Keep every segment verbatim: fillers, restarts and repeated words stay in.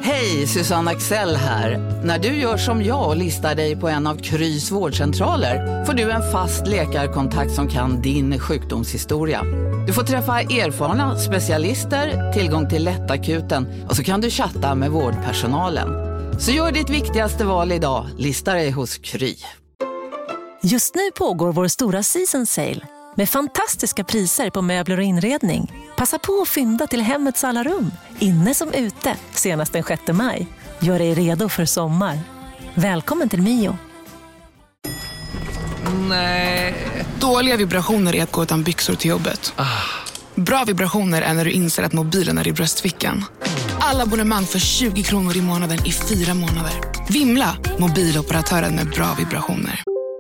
Hej, Susanne Axel här. När du gör som jag och listar dig på en av Krys vårdcentraler får du en fast läkarkontakt som kan din sjukdomshistoria. Du får träffa erfarna specialister, tillgång till lättakuten och så kan du chatta med vårdpersonalen. Så gör ditt viktigaste val idag, lista dig hos Kry. Just nu pågår vår stora season sale med fantastiska priser på möbler och inredning. Passa på att fynda till hemmets alla rum, inne som ute, senast den sjätte maj. Gör dig redo för sommar. Välkommen till Mio. Nej. Dåliga vibrationer är att gå utan byxor till jobbet. Ah. Bra vibrationer är när du inser att mobilen är i bröstfickan. Alla abonnemang för tjugo kronor i månaden i fyra månader. Vimla, mobiloperatören med bra vibrationer.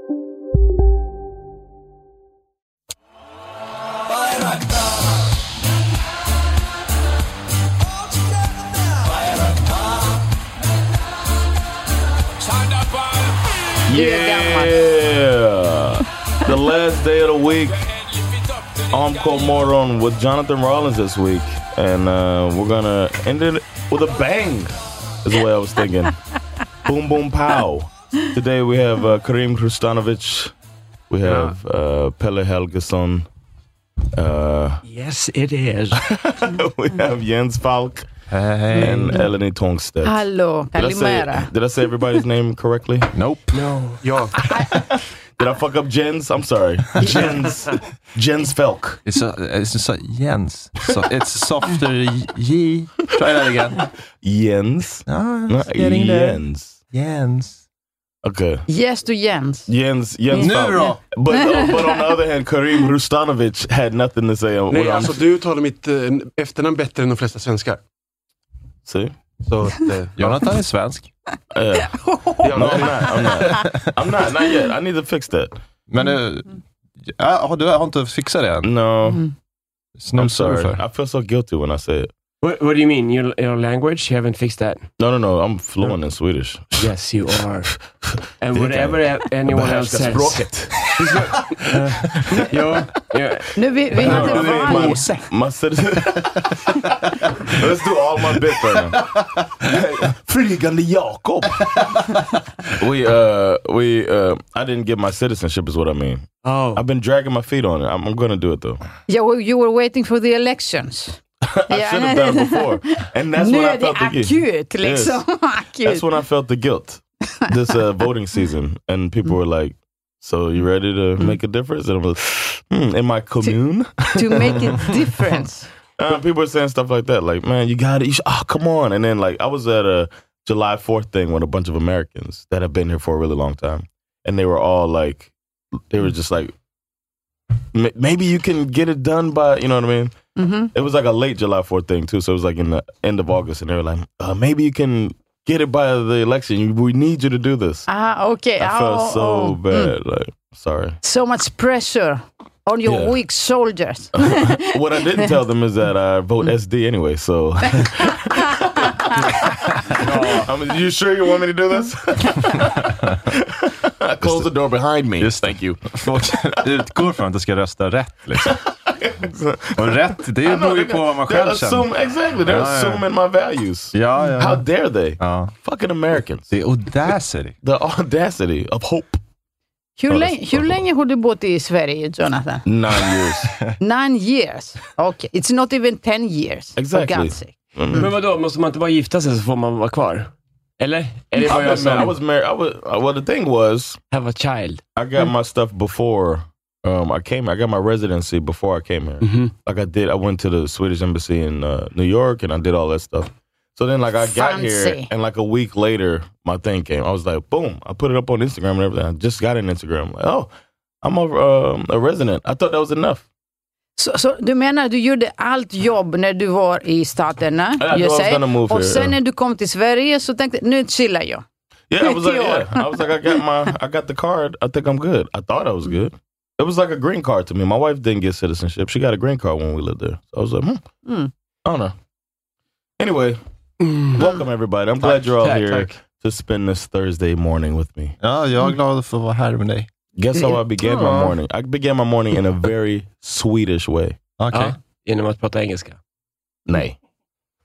Yeah! The last day of the week. Encore Moron with Jonathan Rollins this week. And uh, we're gonna end it with a bang, is the way I was thinking. Boom, boom, pow. Today we have uh, Karim Krustanovic. We have uh, Pelle Helgesson. Uh, yes, it is. We have Jens Falk. Hey. And Eleni Tångstedt. Hello, did I, say, did I say everybody's name correctly? Nope. No. Yo. Did I fuck up Jens? I'm sorry. Jens. Jens Falk. It's a, it's a Jens. So it's softer J. Try that again. Jens. No, no, getting Jens. There. Jens. Okay. Yes to Jens. Jens. Jens Nu då? But, uh, but on the other hand, Karim Rustanovic had nothing to say. Nej, alltså du talar mitt uh, efternamn bättre än de flesta svenskar. See? Så att, uh, Jonathan är svensk. Uh, no, I'm not. I'm not. I'm not. Not yet. I need to fix that. Men uh, ja, har du har inte fixat det än? No. Mm. I'm sorry. I feel so guilty when I say it. What, what do you mean? Your, your language? You haven't fixed that? No, no, no. I'm fluent no. in Swedish. Yes, you are. And whatever anyone else says. Språket. uh, ja, ja. Nu vi, vi hade no, varje. My citizen. Let's do all my bit right now. Flygande Jakob. we, uh, we, uh, I didn't get my citizenship is what I mean. Oh. I've been dragging my feet on it. I'm, I'm going to do it though. Yeah, well, you were waiting for the elections. I should have done it before. And that's nu when är I felt det the akut, guilt. liksom. Yes. Akut. That's when I felt the guilt. This uh, voting season. And people were like, so you ready to make a difference? And I was hmm, in my commune. To, to make a difference. uh, people were saying stuff like that. Like, man, you got it. You should, oh, come on. And then like I was at a July fourth thing with a bunch of Americans that have been here for a really long time. And they were all like, they were just like, maybe you can get it done by, you know what I mean? Mm-hmm. It was like a late July fourth thing too. So it was like in the end of August. And they were like, uh, maybe you can get it by the election. We need you to do this. Ah, okay. I felt oh, so oh. bad. Mm. Like, sorry. So much pressure on your Yeah. weak soldiers. What I didn't tell them is that I vote S D anyway, so... I mean, you sure you want me to do this? Close the door behind me. Just thank you. Utgår från att du ska rösta rätt liksom. Och rätt, det beror ju på vad man själv känner. Exactly, they're ja, assuming my values. Ja, ja. How dare they? Ja. Fucking Americans. The audacity. The audacity of hope. Hur, oh, länge, hur länge har du bott i Sverige, Jonathan? Nine years. Nine years? Okay. It's not even ten years. Exactly. Mm. Men vadå, måste man inte bara gifta sig så får man vara kvar? Eller? Är det vad jag sa? I was married. I was, well, the thing was... Have a child. I got my stuff before um, I came here. I got my residency before I came here. Mm-hmm. Like I did, I went to the Swedish embassy in uh, New York and I did all that stuff. So then like I got Fancy. here and like a week later, my thing came. I was like, boom, I put it up on Instagram and everything. I just got an Instagram. Like, oh, I'm a, um, a resident. I thought that was enough. Så, så du menar du gjorde allt jobb när du var i staterna, I you say, move och here, sen yeah. när du kom till Sverige så tänkte nu chillar jag. Yeah, I was like, yeah. I was like, I got my, I got the card. I think I'm good. I thought I was good. It was like a green card to me. My wife didn't get citizenship. She got a green card when we lived there. So I was like, hmm, mm. I don't know. Anyway, mm. welcome everybody. I'm glad you're all tack, here tack. to spend this Thursday morning with me. Ja, jag är glad för att vara här med dig. Guess how I began my morning? I began my morning in a very Swedish way. Okay. Ja, genom att prata engelska. Nej.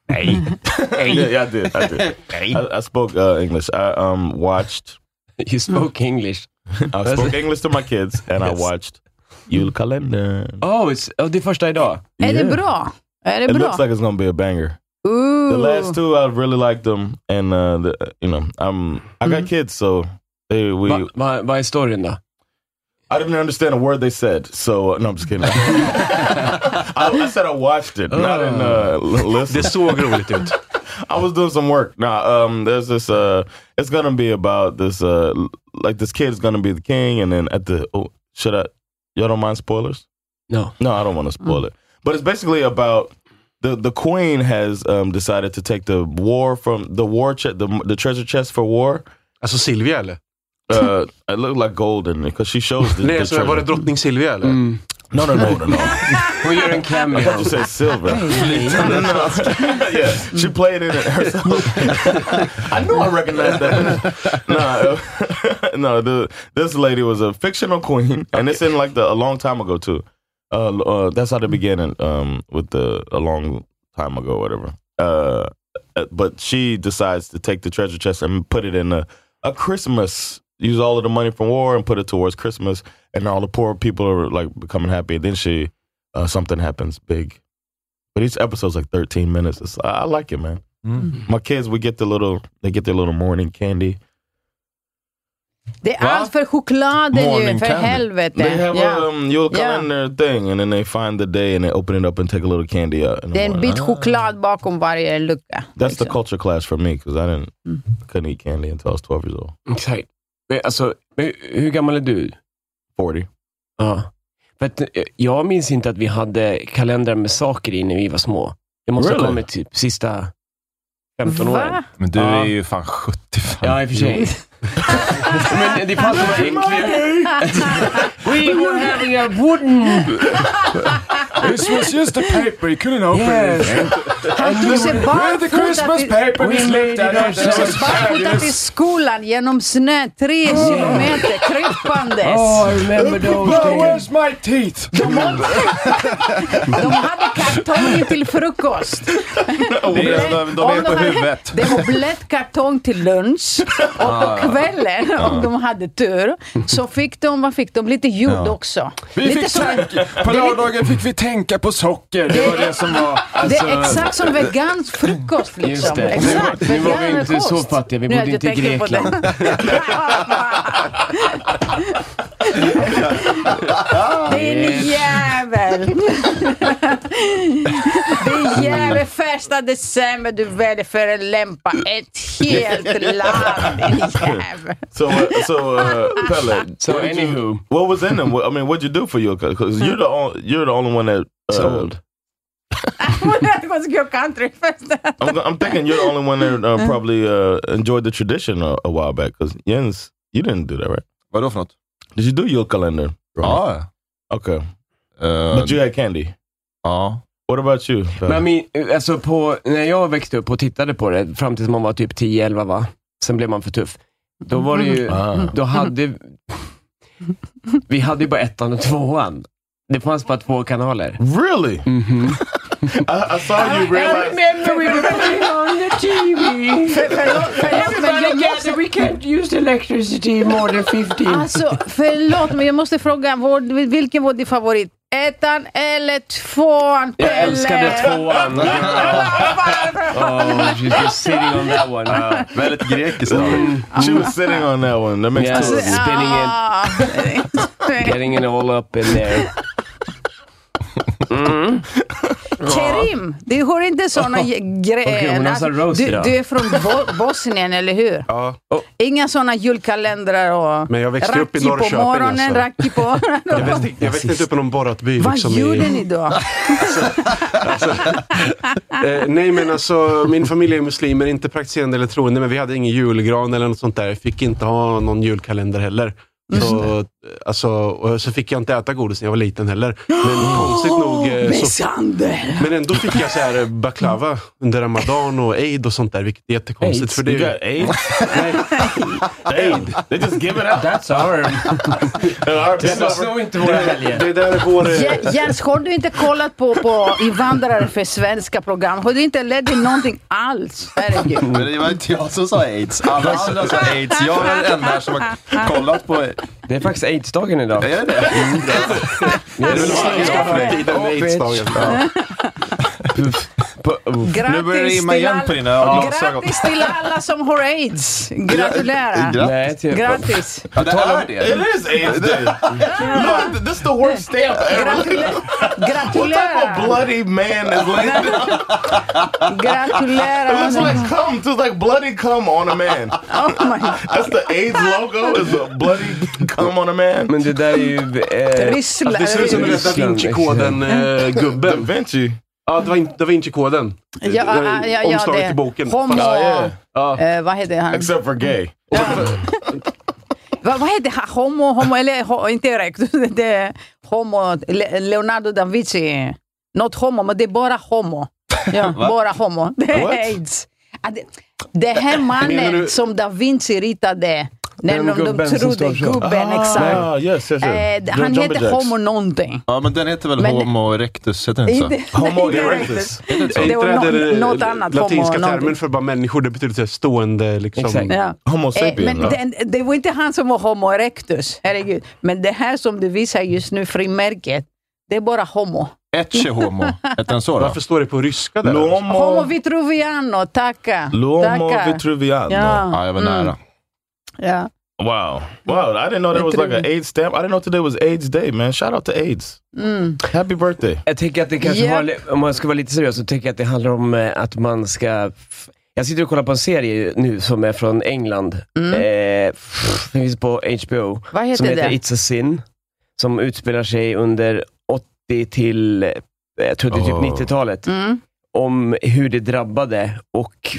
Hey. Hey. Yeah, yeah, I did. I did. Hey. I, I spoke uh, English. I um watched. You spoke English. I spoke English to my kids and yes. I watched julkalender. Oh, it's, oh, det är första idag. Är yeah. det bra? Är det it bra? looks like it's gonna be a banger. Ooh. The last two, I really liked them, and uh, the, you know, I'm I got mm. kids, so they we. Vad va, va är storyn då? I didn't understand a word they said, so no, I'm just kidding. I, I said I watched it, oh. not in uh, listen. Det såg roligt ut. I was doing some work. Now, um, there's this. Uh, it's gonna be about this. Uh, like this kid's gonna be the king, and then at the. Oh, should I? Y'all don't mind spoilers? No, no, I don't want to spoil mm. it. But it's basically about the the queen has um, decided to take the war from the war che- the the treasure chest for war. Alltså Silvia eller? Uh, it looked like golden because she shows the, Nej, the så treasure. var det drottning Silvia eller? Mm. No, no, no, no, no. Hon gör en cameo. I thought you said silver. no, no, no. Yeah, she played in it herself. I knew I recognized that. no, uh, no. The, this lady was a fictional queen, and it's in like the a long time ago too. Uh, uh, that's how they began it, um, with the a long time ago, whatever. Uh, but she decides to take the treasure chest and put it in a, a Christmas. Use all of the money from war and put it towards Christmas, and all the poor people are like becoming happy. Then she, uh, something happens big, but each episode's like thirteen minutes. It's, I, I like it, man. Mm. My kids, we get the little, they get their little morning candy. Det är allt för chokladen ju, för helvete. They have yeah. a um, julkalender yeah. thing, and then they find the day and they open it up and take a little candy out. Det är en bit choklad bakom varje lucka. That's liksom. The culture clash for me, because I didn't, mm. couldn't eat candy until I was twelve years old. Exakt. Men alltså, hur gammal är du? fyrtio. Ja. För att jag minns inte att vi hade kalendrar med saker i när vi var små. Det måste really? ha kommit typ sista femton åren. Men du är ju fan sjuttiofem. Ja, i och för sig. Men det fanns något äckligt. We were having a wooden... This was just a paper, you couldn't open yes. it. Han tog sig barfota till skolan genom snö, tre oh. kilometer, krypandes. Oh, I remember those days. Where's my teeth? De hade, de hade kartong till frukost. De är, de är på huvudet. Det var blött kartong till lunch. Och på kvällen, ah. om de hade tur, så fick de, vad fick de? Lite ljud ja. också. Vi lite fick som, tänka, på lördagen fick vi tänka på socker. Det var det som var... Alltså, det är exakt som vegans frukost liksom. Just det. Exakt. Nu var vi inte så fattiga, vi bodde inte i Grekland. Det är en jävel. Det är jävel. Första december du väljer för att lämpa ett helt land. Jävel. So, uh, so uh, Pelle, so anywho, you, what was in them? I mean, what'd you do for your? Because you're the only, you're the only one that uh, sold. That was your country first. I'm, I'm thinking you're the only one that uh, probably uh, enjoyed the tradition a, a while back. Because Jens, you didn't do that, right? Vadå för något? Did you do julkalender? Ja. Okay. Uh, But you had candy? Ja. What about you? Men min, alltså på, när jag växte upp och tittade på det, fram tills man var typ tio elva va? Sen blev man för tuff. Då var det ju, ah. då hade vi hade ju bara ettan och tvåan. Det fanns bara två kanaler. Really? Mm-hmm. I, I saw you realize. I remember we were putting on the T V. Everybody gets we can't use electricity more than fifteen. Alltså, förlåt, men jag måste fråga, vår, vilken var din favorit? Ettan eller tvåan? Jag älskade tvåan. Oh, she's just sitting on that one. Uh, väldigt grekiskt. Mm. She was sitting on that one. That makes yes, two. Spinning it. Getting it all up in there. Mm. Kerim, du har inte såna grejer. Okay, alltså, du, du är från Bo- Bosnien, eller hur? Ja. Oh. Inga såna julkalendrar och men jag växte upp i Norrköping på morgonen, alltså. på. jag, växte, jag växte inte upp i någon Boratby. Vad liksom gjorde i... ni då? alltså, alltså, eh, nej men alltså, min familj är muslimer, inte praktiserande eller troende, men vi hade ingen julgran eller något sånt där. Jag fick inte ha någon julkalender heller. Så, alltså, och så fick jag inte äta godis när jag var liten heller. Men konstigt nog... eh, Så, men ändå fick jag så här baklava under Ramadan och Eid och sånt där, vilket är jättekonstigt. AIDS? För det You är got AIDS? Eid. They just give it out. That's our... Det var nog inte våra helger. Det där är vår... eh, Je- Jens, har du inte kollat på, på invandrare för svenska program? Har du inte lärt dig någonting alls? Herregud. Men det var inte jag som sa AIDS. Alla andra sa AIDS. Jag är den enda som har kollat på... Det är faktiskt AIDS-dagen idag. Är det? Det är väl svenska framtiden med AIDS-dagen. Grattis Nu börjar det rimma till igen all- på dina glasögon. Grattis till alla som har AIDS. Gratulerar. Nej, typ. Grattis. Ja, det är det. It is AIDS Day. Look, this is the worst stamp ever. What type of Gratulerar. bloody man is laying down? It Gratulerar. looks like cum. It looks like bloody cum on a man. Oh my God. That's the AIDS logo. Is a bloody cum on a man. Men det där är ju... Eh, Ryssland. Det ser ut som den där Da Vinci-koden eh, Da gubben. Vinci. Ja, det var Da Vinci-koden. Ja, ja, ja, ja, Omslaget det- till boken. Homo. Fast- yeah. Ja. Eh, vad heter han? Except for gay. Va, vad heter han? Homo, homo, eller ho, inte Erectus. Det är Homo, Le, Leonardo da Vinci. Not homo, men det är bara homo. Ja, bara homo. Det är What? AIDS. Ja, det, det här Menar mannen du- som da Vinci ritade, när Den de, de gubben som trodde står så. gubben, exakt. Ah, yes, yes, Eh, yes. han Jumping heter jacks. Homo någonting. Ja, men den heter väl Men- Homo erectus, heter den inte så? Homo Nej, erectus. Det Inte var det no, där, något eh, annat. latinska homo, termen någonting. för bara människor, det betyder så här stående liksom. Exakt. Ja. Homo Eh, sapien. men no? det, det var inte han som var Homo erectus, herregud. Men det här som du visar just nu, frimärket, det är bara homo. Ecce homo, heter den så då? Varför står det på ryska där? Homo L'uomo vitruviano, tacka. L'uomo Tacka. vitruviano. Ja. Ja, jag var nära. Ja. Wow. Wow. I didn't know there was like an AIDS stamp. I didn't know today was AIDS Day, man. Shout out to AIDS. Mm. Happy birthday. Jag tycker att det kanske Ja. har, li- om man ska vara lite seriös, så tycker jag att det handlar om eh, att man ska... f- Jag sitter och kollar på en serie nu som är från England. Eh, f- den finns på H B O. Vad heter som heter det? It's a Sin. Som utspelar sig under åttio till, eh, jag tror det är typ Oh. nittiotalet. Mm. Om hur det drabbade. Och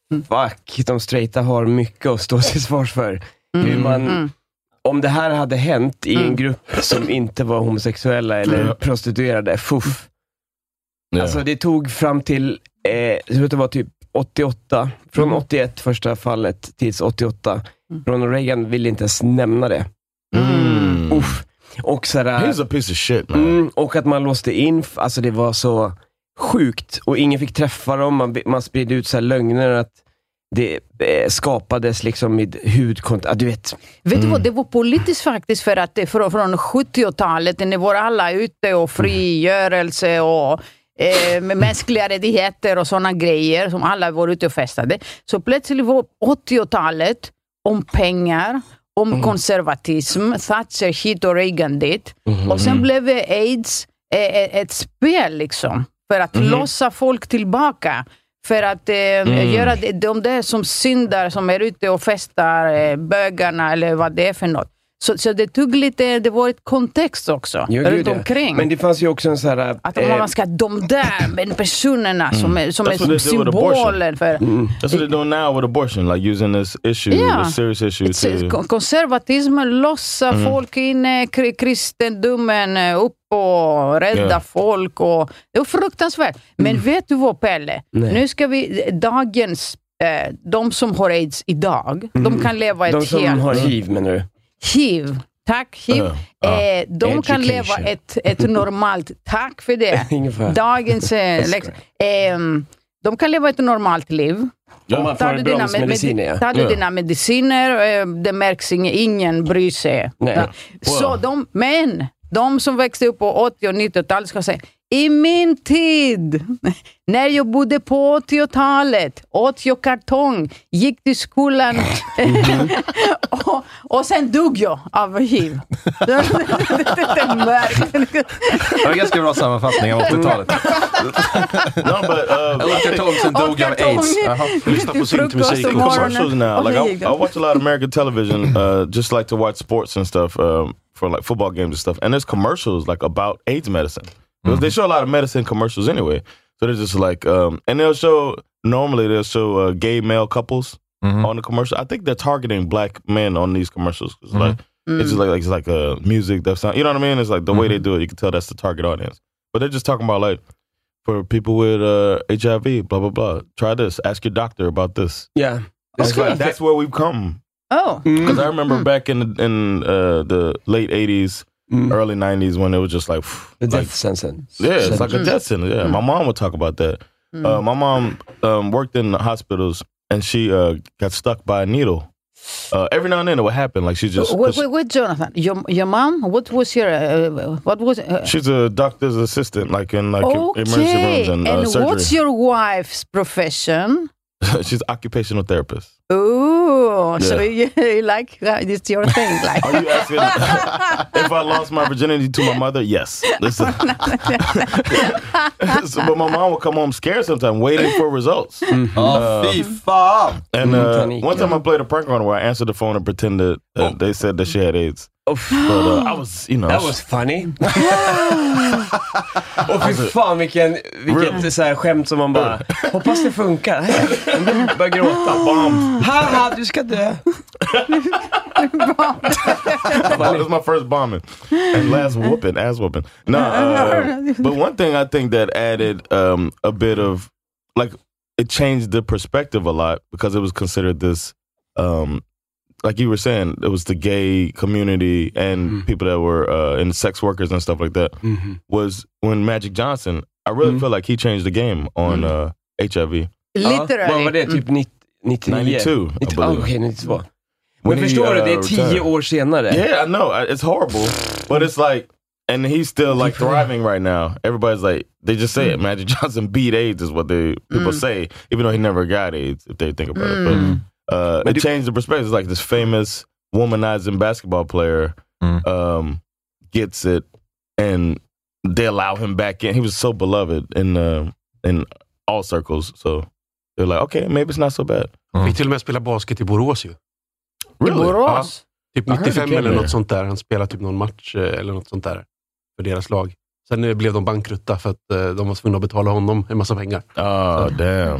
fuck, de straighta har mycket att stå till svars för. Hur man... Mm. Om det här hade hänt i en Mm. grupp som inte var homosexuella eller Mm. prostituerade, fuff. Yeah. Alltså det tog fram till, eh, jag tror att det var typ åttioåtta, från Mm. åttioett första fallet tills åttioåtta. Ronald Reagan ville inte ens nämna det. Mm. Uff. Och, sådär, He's a piece of shit, man. mm, och att man låste in, alltså det var så sjukt. Och ingen fick träffa dem, man, man spridde ut så här lögner att det eh, skapades liksom med hudkontakt, ah, du vet. Vet du vad, det var politiskt faktiskt, för att det från, från sjuttiotalet, när var alla ute och frigörelse och eh, med mänskliga rättigheter och sådana grejer som alla var ute och festade. Så plötsligt var åttiotalet om pengar, om konservatism, Thatcher hit och Reagan dit. Och sen blev AIDS eh, ett spel liksom, för att lossa folk tillbaka. För att eh, göra det, de där som syndar, som är ute och festar, eh, bögarna eller vad det är för något. Så, så det tog lite, det var ett kontext också, Jo, runt gud, ja. omkring. Men det fanns ju också en sån här... Att om man ska, de där men personerna som är, som That's är what they som do with abortion. symboler för... That's what they're doing now with abortion, like using this issue, Yeah. this serious issue It's- to... kon- Konservatismen lossar folk in i kri- kristendomen, eh, upp och rädda Yeah. folk. Och, det är fruktansvärt. Men vet du vad, Pelle? Nej. Nu ska vi, dagens, eh, de som har AIDS idag, de kan leva De ett som helt... har hiv, menar du? HIV. Tack, HIV. Ja. Eh, de kan leva Education. ett, ett normalt... Tack för det. Ungefär. Dagens... Eh, lex, eh, de kan leva ett normalt liv. Om man Tar får du bra dina, med, mediciner, ja. tar du Ja. dina mediciner, eh, det märks ingen, ingen bryr sig. Nej. Ja. Så de, men de som växte upp på åttio- och nittiotalet ska säga, i min tid, när jag bodde på åttiotalet, åt jag kartong, gick till skolan och, och sen dog jag av hiv. Det är mörkt. Det var en ganska bra sammanfattning av åttiotalet. No, but... Uh, Jag åkte tåg, sen dog jag av aids. Jaha. Lyssna på syntmusik. Frukost och commercials morgonen. now. Och Like så I, gick I de. watch a lot of American television, uh, just like to watch sports and stuff, um, for like football games and stuff. And there's commercials like about AIDS medicine. Because they show a lot of medicine commercials anyway. So they're just like, um, and they'll show, normally they'll show uh, gay male couples on the commercial. I think they're targeting black men on these commercials. 'Cause like, Mm. It's just like, like it's like a music that sound. You know what I mean? It's like the mm-hmm. way they do it. You can tell that's the target audience. But they're just talking about like for people with uh, H I V, blah blah blah. Try this. Ask your doctor about this. Yeah, that's, okay. that's where we've come. Oh, because I remember mm. back in the, in uh, the late eighties. Mm. Early nineties when it was just like phew, the death like, sentence. Yeah, it's like a death sentence. Yeah, mm. my mom would talk about that. Mm. Uh, my mom um, worked in the hospitals and she uh, got stuck by a needle. Uh, every now and then it would happen. Like she just. Wait, wait, wait, Jonathan. Your your mom. What was your? Uh, what was? Uh, she's a doctor's assistant, like in like okay. emergency rooms and, uh, and surgery. What's your wife's profession? She's an occupational therapist. Oh, yeah. So you, you like uh, this your thing? Like, are you asking if I lost my virginity to my mother? Yes. Listen. So, but my mom would come home scared sometimes, waiting for results. Mm-hmm. Oh, uh, fy fan! And uh, one time I played a prank on her where I answered the phone and pretended uh, oh. they said that she had AIDS. Oh. But uh, I was, you know, that was funny. Och fy fan vilken, vilket så här skämt som man bara hoppas det funkar. Man börjar gråta. Bomb. Haha, du ska dö. That was my first bombing and last whooping, ass whooping. No, uh, but one thing I think that added um, a bit of like it changed the perspective a lot because it was considered this. Um, Like you were saying, it was the gay community and mm. people that were uh, in sex workers and stuff like that. Mm-hmm. Was when Magic Johnson, I really mm. feel like he changed the game on mm. uh, H I V. Literally. Vad var det? Typ nittionio? nittiotvå, I believe. Oh, okay, nittiotvå. Men förstår he, uh, du, det är tio retired. år senare. Yeah, I know. It's horrible. But it's like, and he's still like thriving right now. Everybody's like, they just say mm. it. Magic Johnson beat AIDS is what they people mm. say, even though he never got AIDS, if they think about mm. it. But, Uh, it changed the perspective. It's like this famous womanizing basketball player mm. um, gets it, and they allow him back in. He was so beloved in uh, in all circles. So they're like, okay, maybe it's not so bad. Han fick till och med spela basket i Borås ju. Really? I Borås? Ja, typ nittiofem eller något sånt där. Han spelade typ någon match eller något sånt där för deras lag. Sen blev de bankrutta för att uh, de var tvungna att betala honom en massa pengar. Oh, so. Damn.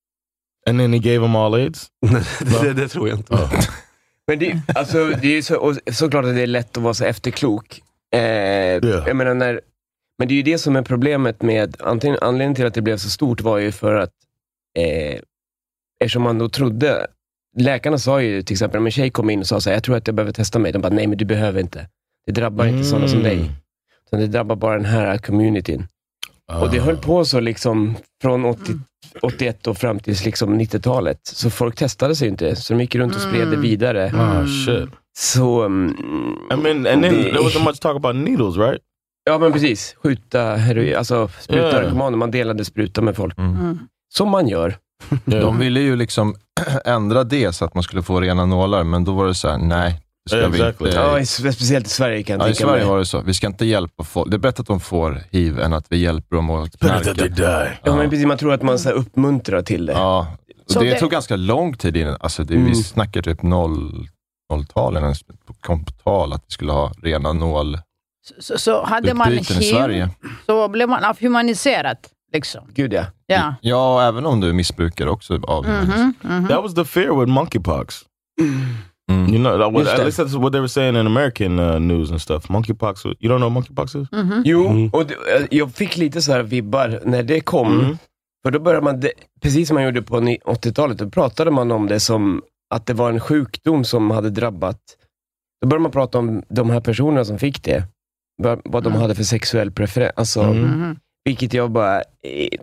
And then he gave them all AIDS? det, det tror jag inte. Oh. Men det, alltså, det är ju så, såklart att det är lätt att vara så efterklok. Eh, yeah. Jag menar när, men det är ju det som är problemet med antingen, anledningen till att det blev så stort var ju för att eh, eftersom man då trodde, läkarna sa ju till exempel, om en tjej kom in och sa så här, jag tror att jag behöver testa mig. De bara, nej men du behöver inte. Det drabbar mm. inte sådana som dig. Så det drabbar bara den här communityn. Oh. Och det höll på så liksom från åttio, åttioett och fram till liksom nittiotalet. Så folk testade sig inte. Så de gick runt och spred det vidare. Mm. Oh shit. Så... Um, I mean, and then there wasn't much talk about needles, right? Ja men precis. Skjuta heroin, alltså spruta yeah. narkomaner. Man delade spruta med folk. Mm. Mm. Som man gör. De ville ju liksom ändra det så att man skulle få rena nålar. Men då var det så här, nej. Ska yeah, exactly. vi inte, ja, speciellt i Sverige kan jag ja, tänka i Sverige mig. var det så. Vi ska inte hjälpa folk. Det är bättre att de får H I V än att vi hjälper dem att knarka. Ja, ja, men precis. Man tror att man så här uppmuntrar till det. Ja, och det, det tog ganska lång tid innan. Alltså det, mm. vi snackar typ noll, nolltal eller komptal att vi skulle ha rena nål. Så, så hade man H I V, i Sverige. Så blev man avhumaniserad. Liksom. Gud ja. Ja. Ja, även om du missbrukar också av mm-hmm, mm-hmm. That was the fear with monkeypox. Mm. You know, what, at least that's what they were saying in American uh, news and stuff. Monkeypox, you don't know what monkeypox is? Mm-hmm. Jo, mm. och det, jag fick lite så här vibbar när det kom. Mm. För då började man, precis som man gjorde på åttiotalet, då pratade man om det som att det var en sjukdom som hade drabbat. Då började man prata om de här personerna som fick det. Vad de mm. hade för sexuell preferens. Alltså, mm. Vilket jag bara... Eh,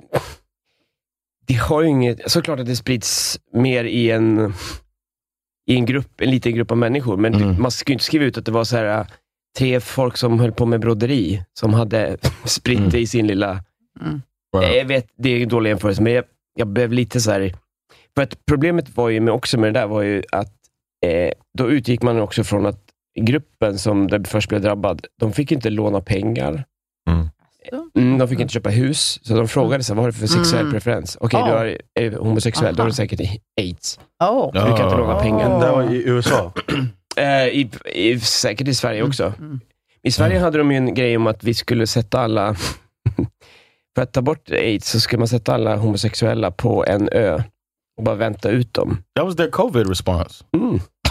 det har ju inget... Såklart att det sprids mer i en... i en grupp, en liten grupp av människor. Men mm. man ska ju inte skriva ut att det var så här tre folk som höll på med broderi som hade spritt mm. det i sin lilla... Mm. Wow. Jag vet, det är en dålig jämförelse, men jag, jag blev lite så här... För att problemet var ju med, också med det där var ju att eh, då utgick man också från att gruppen som det först blev drabbad, de fick inte låna pengar. Mm. Mm, de fick inte köpa hus. Så de frågade sig, vad har du för sexuell mm. preferens? Okej, okay, oh. du är homosexuell. Aha. Då har du säkert AIDS. Oh. Du kan inte låna oh. pengar. Det var i U S A. eh, i, i, säkert i Sverige också. Mm. I Sverige mm. hade de ju en grej om att vi skulle sätta alla... för att ta bort AIDS så skulle man sätta alla homosexuella på en ö och bara vänta ut dem. That was their COVID response. Mm.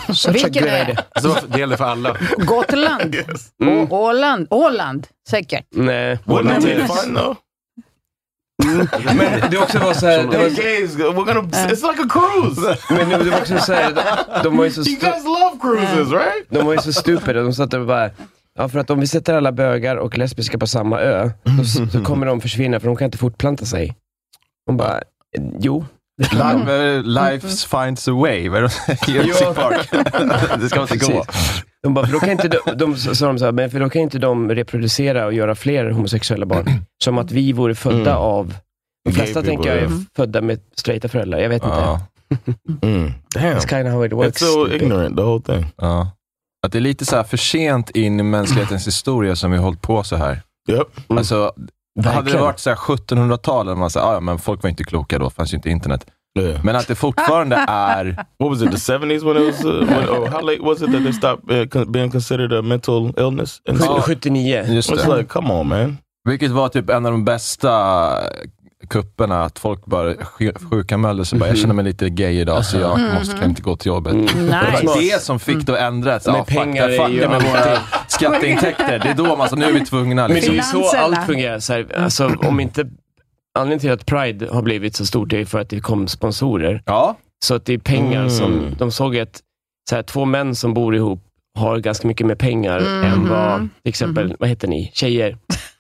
Så vilken är det? Så det gäller för alla. Gotland. Yes. Mm. Och Åland. Åland, säkert. Nej. Wouldn't that be fun though? Men det också var så här, det var, Hey guys, we're gonna. It's like a cruise. men det var också så här, de, de var ju så You stu- guys love cruises, right? de var ju så stupida. De satt där och bara, ja, för att om vi sätter alla bögar och lesbiska på samma ö, då, så kommer de försvinna för de kan inte fortplanta sig. De bara, jo. Life, life finds a way. Vad är det? Jurassic Park. Det ska inte gå. De bara, för då kan inte de, de sa de så här, men för då kan inte de reproducera och göra fler homosexuella barn. Som att vi vore födda Mm. av, de flesta Gay tänker jag är people, födda med straighta föräldrar. Jag vet inte. Ja, Mm. Damn. It's kind of how it works. It's so ignorant, the whole thing. ja. Att det är lite så här för sent in i mänsklighetens historia som vi har hållit på så här. Yep. Alltså, hade det Verkligen. varit så här sjuttonhundratalet, man säger, ja men folk var inte kloka då, fanns ju inte internet. Yeah. Men att det fortfarande är... What was it? The seventies when it was? Uh, when, oh, how late was it that they stopped uh, con- being considered a mental illness? And Sju- sjuttionio. Just it's det. like, come on, man. Vilket var typ en av de bästa kupperna, att folk bara sj- sjukanmälde sig. Bara, jag känner mig lite gay idag så jag måste kan inte gå till jobbet. Mm. Det var Nice. det som fick det att ändras. Men Ja, fuck, pengar det är fuckar ju med alltid- våra skatteintäkter. Det är då man så nu är vi tvungna. Men det Liksom. är ju så Finanserna. allt fungerar. Så här, alltså, om inte, anledningen till att Pride har blivit så stort är för att det kom sponsorer. Ja, Så att det är pengar Mm. som, de såg att så här, två män som bor ihop har ganska mycket mer pengar än vad, till exempel, vad heter ni? Tjejer.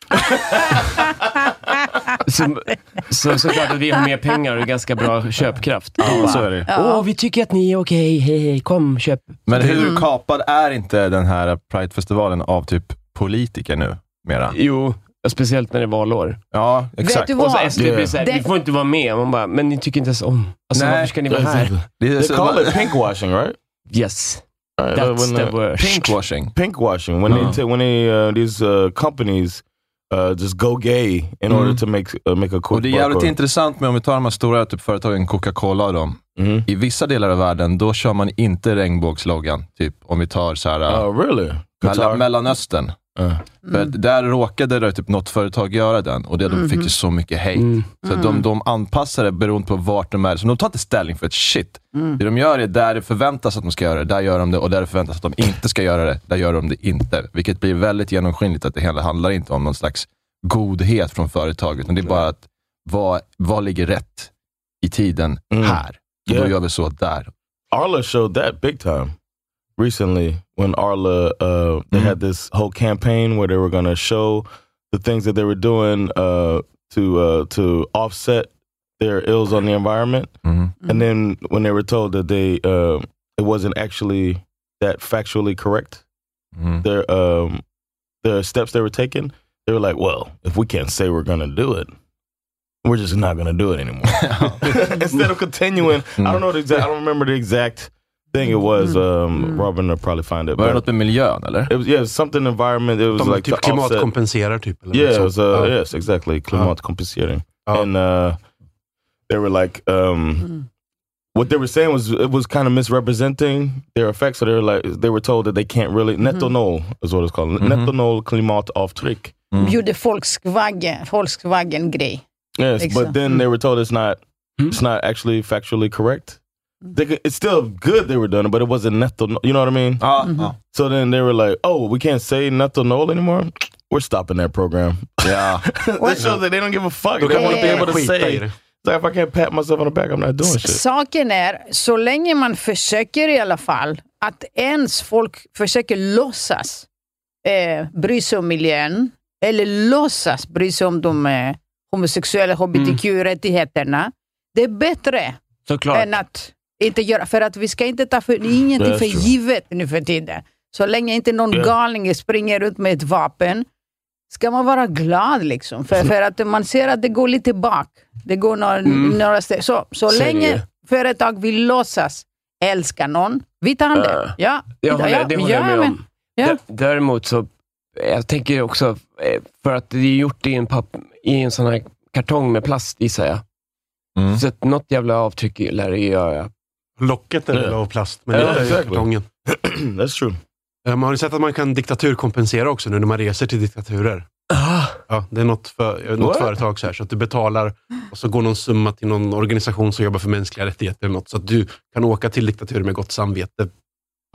så, så såklart att vi har mer pengar och ganska bra köpkraft. ja så är det. Åh, vi tycker att ni är okej, hej, hej, kom, köp. Men hur kapad är inte den här Pride-festivalen av typ politiker nu mera? Jo, speciellt när det är valår. Ja, exakt. Vet du Och så vad? S D blir så här, Det- vi får inte vara med. Man bara, men ni tycker inte ens om. Alltså, Nej, varför ska ni vara här? Det är They så, call it pinkwashing, right? Yes, Right, that's when the the- word. pinkwashing. pinkwashing when Uh. they ta- when they uh, these uh, companies uh, just go gay in Mm. order to make uh, make a quick Och det är buck jävligt or- intressant med om vi tar de här stora typ företagen, Coca-Cola och dem. Mhm. I vissa delar av världen, då kör man inte regnbågsloggan. Typ om vi tar så här Oh, really? Mella- Qatar? Mellanöstern. Uh. För att där råkade det typ något företag göra den och det, de fick ju så mycket hate. Mm. Så att de, de anpassar det beroende på vart de är. Så de tar inte ställning för ett shit. Det de gör är där det förväntas att de ska göra det, där gör de det. Och där det förväntas att de inte ska göra det, där gör de det inte. Vilket blir väldigt genomskinligt, att det hela handlar inte om någon slags godhet från företaget. Utan det är bara att vad, vad ligger rätt i tiden Mm. här. Och Yeah. då gör vi så där. Arla showed that big time recently when Arla uh, they Mhm. had this whole campaign where they were going to show the things that they were doing uh, to uh, to offset their ills on the environment. Mm. And then when they were told that they uh, it wasn't actually that factually correct, Mm. their um, the steps they were taking, they were like, well, if we can't say we're going to do it, we're just not going to do it anymore. Instead of continuing, I don't know the exact, I don't remember the exact thing it was. Um, Robin will probably find it. Var det But något med miljön eller? it was, yeah, something environment. It was De like typ to offset. klimatkompenserar typ. Eller Yeah, it något was, sånt. uh, Ja. yes, exactly. Klimat compensating. Ja. And uh, they were like, um, what they were saying was it was kind of misrepresenting their effects. So they were like, they were told that they can't really netto noll is what it's called. Mhm. Netto noll klimatavtryck. Gjorde Volkswagen, Volkswagen-grej. Yes, Exactly. but then they were told it's not, it's not actually factually correct. They could, it's still good they were doing it, but it wasn't netto. no- You know what I mean? Ja, ja. So then they were like, oh, we can't say netto noll anymore. We're stopping that program. Ja. That shows that they don't give a fuck. Då They kan want man to be able to skita i say, det. it's like, if I can't pat myself on the back, I'm not doing shit. Saken är, så länge man försöker i alla fall, att ens folk försöker låtsas eh, bry sig om miljön, eller låtsas bry sig om de eh, homosexuella H B T Q-rättigheterna, det är bättre Såklart. än att inte göra, för att vi ska inte ta för, det är ingenting That's för true. givet nu för tiden. Så länge inte någon Yeah. galning springer ut med ett vapen, ska man vara glad liksom. För, för att man ser att det går lite bak. Det går några, några steg. Så, så Ser länge det. företag vill låtsas älska någon, vi tar det. Äh. Ja, Jag vi- håller, ja, det vi håller jag gör med det. om. Ja. D- Däremot så, jag tänker också, eh, för att det är gjort i en, papp, i en sån här kartong med plast, gissar jag. Mm. Så att något jävla avtryck lär det göra. Locket är väl Yeah. av plast, men Yeah, det är exactly. kartongen. That's true. Um, har ni sett att man kan diktaturkompensera också nu när man reser till diktaturer? Ja, det är något, för, något What? företag så här, så att du betalar och så går någon summa till någon organisation som jobbar för mänskliga rättigheter eller något, så att du kan åka till diktaturer med gott samvete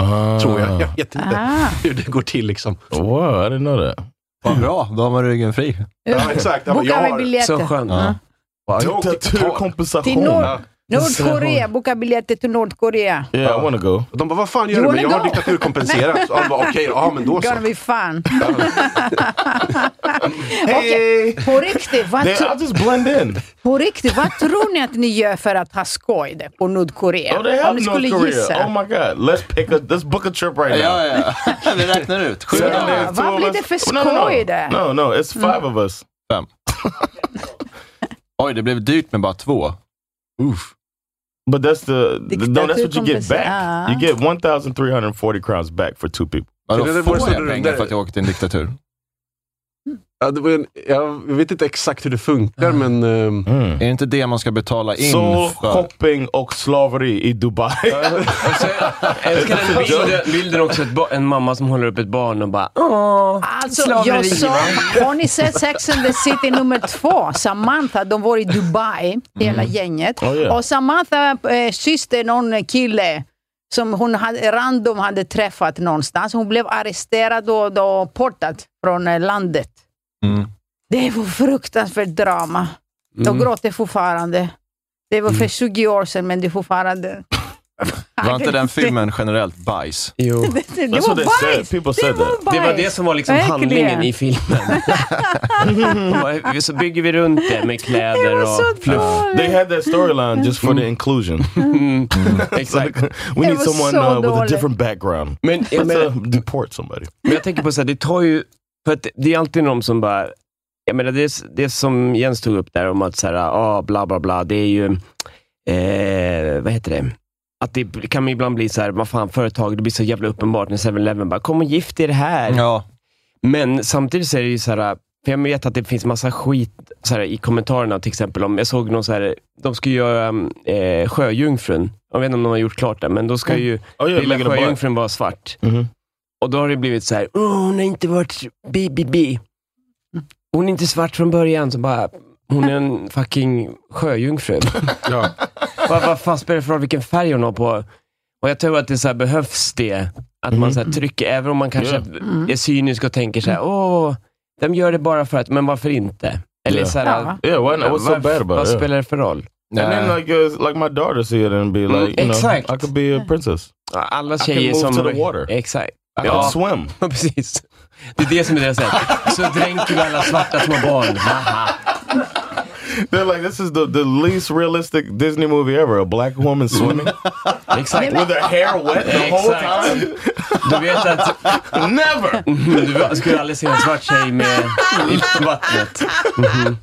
Ah. Tror jag. Jag vet inte Ah. hur det går till liksom. Wow, I didn't know that. Vad bra, då har man ryggen fri. Ja, exakt. Ja, men Bokar vi jag har... biljetter. Så skönt. Ja. Diktaturkompensation. Till Nord- Ja. Nordkorea, boka biljetter till Nordkorea. Yeah, I wanna go. Och de bara, vad fan gör You du? Men jag wanna har go? diktaturkompenserat. Så han bara, okej okay, ja men då så. Gonna be fun. Hey, Okej, på riktigt, vad, they, tro- I'll just blend in. på riktigt, vad tror ni att ni gör för att ha skoj där på Nordkorea? Oh, they Om have ni North skulle Korea. gissa. Oh my god, let's pick a, let's book a trip right now. Ja, ja. Vi räknar ut. Sju Ja, dagar. vad two of blir us. det för No, no, no. skoj där? No, no, it's five of us. Fem. Oj, det blev dyrt med bara två. Uff. But that's the, the no, that's what you get back. Ah. You get one thousand three hundred forty crowns back for two people. Ja, då Det- det får var så- jag pengar det- för att jag åkte till en diktatur. Ja, det var en, jag vet inte exakt hur det funkar, men... ehm, Mm. Är det inte det man ska betala in Soul, för? shopping och slaveri i Dubai. Alltså, jag älskar den bilden, bilden också, ett ba- en mamma som håller upp ett barn och bara åh, Alltså, slaveri, jag sa, va? har ni sett Sex and the City nummer två? Samantha, de var i Dubai, hela gänget. Oh, yeah. Och Samantha eh, kysste någon kille som hon hade, random hade träffat någonstans. Hon blev arresterad och då portad från eh, landet. Mm. Det var fruktansvärt drama. Jag gråter fortfarande. Det var för tjugo år sedan, men det är fortfarande... Var inte den filmen generellt bajs? Jo. Det, det, det That's var what they said. bajs! People Det said var that. bajs! Det var det som var liksom Verkligen. handlingen i filmen. Så bygger vi runt det med kläder Det var så och fluff. dåligt. They had that storyline just for the inclusion. Mm. So Exakt. they- we need var someone så uh, with a dåligt. different background. Men, Let's men, uh, deport somebody. men jag tänker på så här, det tar ju, för att det är alltid någon som bara, jag menar det, är- det som Jens tog upp där om att så här, ah, bla bla bla, det är ju, eh, vad heter det? Att det kan ibland bli så här, vad fan, företag, det blir så jävla uppenbart när seven eleven bara, kom och gift er här. Ja. Men samtidigt så är det ju så här, för jag vet att det finns massa skit så här, i kommentarerna till exempel, om jag såg någon så här, de ska göra eh, Sjöjungfrun, jag vet inte om de har gjort klart det, men då ska ju Oh yeah, lilla making a butt. Sjöjungfrun vara svart. Mhm. Och då har det blivit så här, oh, hon har inte varit B B B. Hon är inte svart från början, så bara, hon är en fucking sjöjungfru. ja. vad, vad fan spelar det för roll vilken färg hon har på? Och jag tror att det så här, behövs det, att man så här, trycker, även om man kanske Yeah. är cynisk och tänker så här, åh, de gör det bara för att, men varför inte? Eller Yeah. så här, Ja. Yeah, why not? What's so vad, bad about vad it? Yeah. spelar det för roll? And then like uh, like my daughter see it and be like, Mm, you know, exact. I could be a princess. Alla I can tjejer move som... to the water. Exakt. I Ja. can swim. Ja, precis. Det är det som är deras sätt. Så dränker du alla svarta små barn. Haha. They're like, this is the, the least realistic Disney movie ever. A black woman swimming Exakt. with her hair wet the whole Exakt. time. Du vet att Never. du skulle aldrig se en svart tjej med i vattnet. Mhm.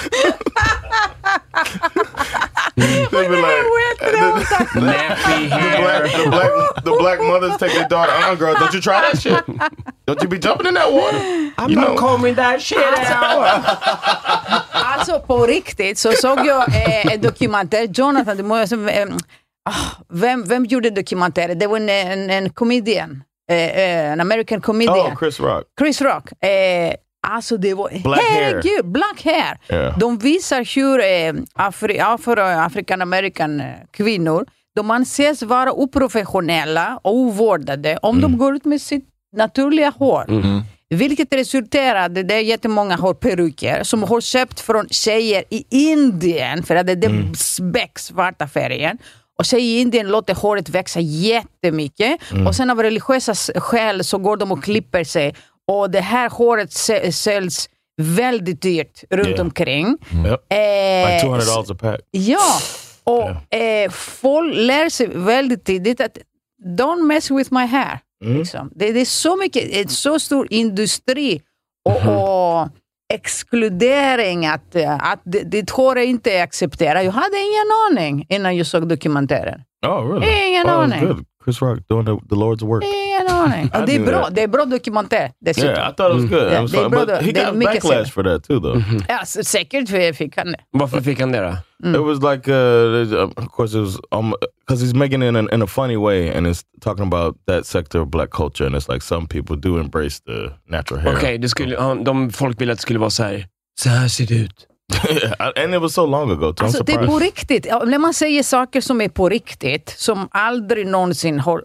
They be like, Nappy the hair. black, the black, the black mothers take their daughter. Uh, girl, don't you try that shit. Don't you be jumping in that water. I'm You not know. combing that shit out. Alltså på riktigt så såg jag eh, en dokumentär. Jonathan, du måste, eh, ah, vem, vem gjorde dokumentären? Det var en, en, en comedian. Eh, eh, en American comedian. Oh, Chris Rock. Chris Rock. Eh, alltså det var... Black hair. herregud, black hair. Yeah. De visar hur eh, Afri, Afro, African-American eh, kvinnor, de anses vara oprofessionella och ovårdade om Mm. de går ut med sitt naturliga hår. Mm. Vilket resulterade, det är jättemånga har peruker som har köpt från tjejer i Indien för att det är den Mm. becksvarta färgen. Och tjejer i Indien låter håret växa jättemycket. Mm. Och sen av religiösa s- skäl så går de och klipper sig. Och det här håret sä- säljs väldigt dyrt runt Yeah. omkring. Yep. Eh, Like two hundred dollars a pack. Ja, och eh, folk lär sig väldigt tidigt att don't mess with my hair. Mm. Liksom. Det, det är så mycket, det är så stor industri och, och exkludering att, att det- ditt hår är inte accepterat. Jag hade ingen aning innan jag såg dokumentären. Oh, really? Ingen oh, aning. it's good. Chris Rock doing the, the Lord's work. Ingen aning. Och det är knew bra, that. det är bra dokumentär dessutom. Yeah, I thought it was good. Yeah, It was they fun. brought But the- he they got make it backlash sense. for that too, though. Ja, så säkert fick han det. Varför fick han det då? It was like, uh, uh, of course, it was um, because he's making it in, in a funny way, and it's talking about that sector of black culture, and it's like some people do embrace the natural hair. Okej, det skulle, ja, de folk ville att det skulle vara så här. Så här ser det ut. Yeah, and it was so long ago. Too. I'm Alltså, det är surprised. på riktigt. Ja, när man säger saker som är på riktigt, som aldrig någonsin har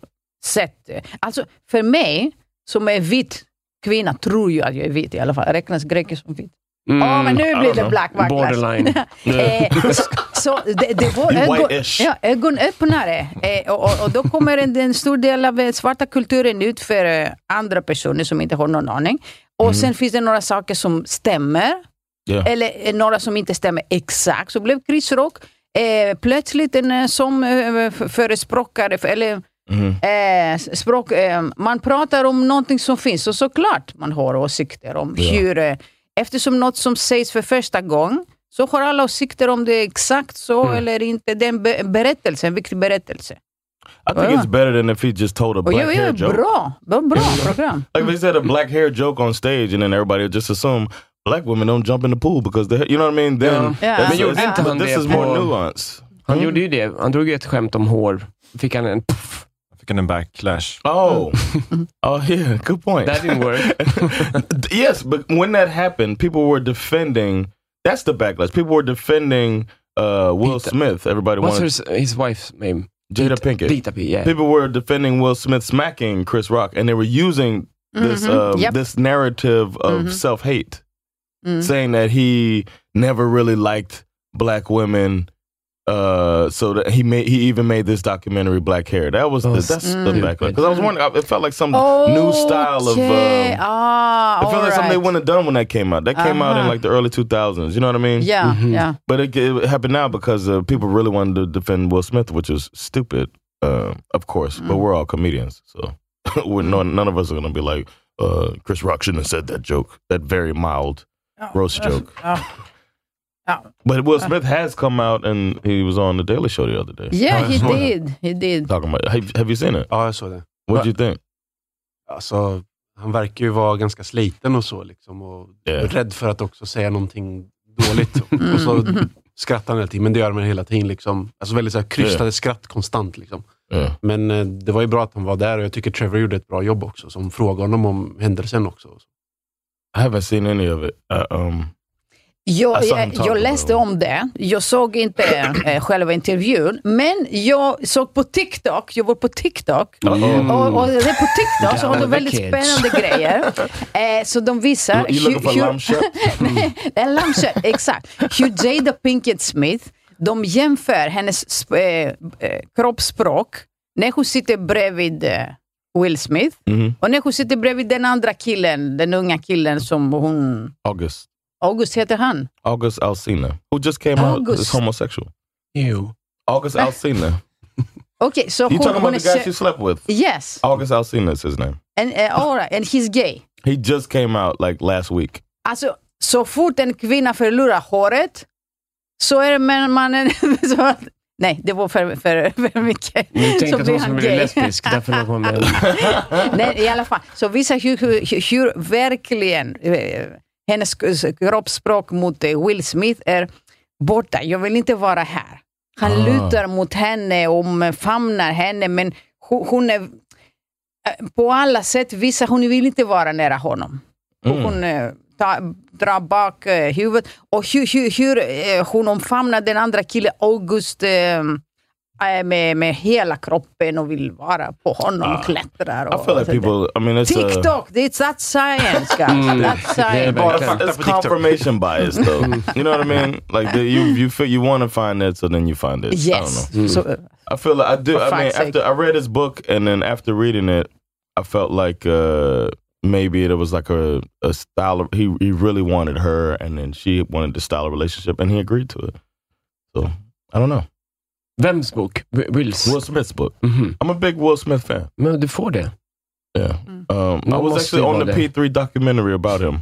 sätt. Alltså för mig som är vit kvinna, tror jag att jag är vit i alla fall. Räknas greker som vit. Ja, mm, oh, men nu blir det black backlash. Borderline. eh, så, så det, det var ögon, ja, ögonöppnare. Eh, och, och, och då kommer en, en stor del av svarta kulturen ut för eh, andra personer som inte har någon aning. Och mm. sen finns det några saker som stämmer. Yeah. Eller eh, några som inte stämmer exakt. Så blev Chris Rock eh, plötsligt en eh, som eh, förespråkare för, eller mm. eh, språk, eh, man pratar om någonting som finns och såklart man har åsikter om yeah. hur eh, eftersom något som sägs för första gång så har alla åsikter om det exakt så mm. eller inte. Det är en be- berättelse, en viktig berättelse. I think ja. it's better than if he just told a black ja, ja, hair joke. Bra, bra, bra program. Like they said a black hair joke on stage and then everybody would just assume black women don't jump in the pool because they, you know what I mean? Then yeah. Yeah. Men gjorde inte han this det is på, more nuance. Han mm. gjorde ju det. Han drog ju ett skämt om hår. Fick han en puff. Fick han en backlash. Oh. Oh yeah, good point. That didn't work. Yes, but when that happened, people were defending, that's the backlash. People were defending uh, Will Dita. Smith. Everybody What's wanted... her, his wife's name? Jada Pinkett. Dita P, yeah. People were defending Will Smith smacking Chris Rock, and they were using this mm-hmm. um, yep. this narrative of mm-hmm. self-hate, mm-hmm. saying that he never really liked black women. Uh, so that he made, he even made this documentary Black Hair. That was the, that's mm. the backlash. Because I was wondering, it felt like some oh, new style of. Um, ah, it felt like right. something they wouldn't have done when that came out. That came uh-huh. out in like the early two thousands. You know what I mean? Yeah, mm-hmm. yeah. But it, it happened now because uh, people really wanted to defend Will Smith, which is stupid, uh, of course. Mm. But we're all comedians, so we're no, none of us are gonna be like uh, Chris Rock shouldn't have said that joke, that very mild oh, roast joke. Oh. Oh. But Will Smith has come out and he was on the Daily Show the other day. Yeah, he did. He did. Talking about, have, have you seen it? Ja, jag såg det. What do you think? Alltså, han verkar ju vara ganska sliten och så liksom. Och yeah. rädd för att också säga någonting dåligt. Mm. Och så skrattar han hela tiden. Men det gör man hela tiden liksom. Alltså väldigt så här krystade yeah. skratt konstant liksom. Yeah. Men eh, det var ju bra att han var där. Och jag tycker Trevor gjorde ett bra jobb också. Som frågade honom om händelsen också. I haven't seen any of it. Uh, um... Jag, jag, jag läste om det. Jag såg inte äh, själva intervjun. Men jag såg på TikTok. Jag var på TikTok. Mm. Och, och det på TikTok så har de väldigt spännande grejer. Äh, så de visar... You looking for lammkött? En lammkött, exakt. Hur Jada Pinkett Smith, de jämför hennes äh, äh, kroppsspråk när hon sitter bredvid äh, Will Smith. Mm. Och när hon sitter bredvid den andra killen, den unga killen som hon... August. August heter han. August Alsina, who just came August. out as homosexual. Ew. August Alsina. Okay, so you talking about the guy she slept with? Yes. August Alsina is his name. And uh, all right, and he's gay. He just came out like last week. Alltså, så fort en kvinna förlorar håret så är det mannen så, nej, det var för, för, för mycket. Jag tänkte att hon skulle bli lesbisk. Därför låg hon med. Nej, i alla fall. Så visa hur, hur, hur verkligen eh, hennes kroppsspråk mot eh, Will Smith är borta. Jag vill inte vara här. Han ah. lutar mot henne och famnar henne, men hon, hon är på alla sätt visar hon vill inte vara nära honom. Mm. Hon eh, ta, drar bak eh, huvudet och hur, hur, hur eh, hon omfamnar den andra killen August eh, med, med hela kroppen och vill vara på honom och uh, klättrar. Och, I feel like people, I mean, it's TikTok, a, it's that science, guys. Mm. That's science. It's, it's confirmation bias, though. You know what I mean? Like the, you, you feel you want to find it, so then you find it. Yes. I don't know. Mm. So, uh, I feel like I do. I mean, after I read his book, and then after reading it, I felt like uh, maybe it was like a, a style of, he he really wanted her, and then she wanted the style of relationship, and he agreed to it. So I don't know. Vems bok? Wills? Will Smith's book. Mm-hmm. I'm a big Will Smith fan. Men du får det. Yeah. Um, I was actually on the P three documentary about him.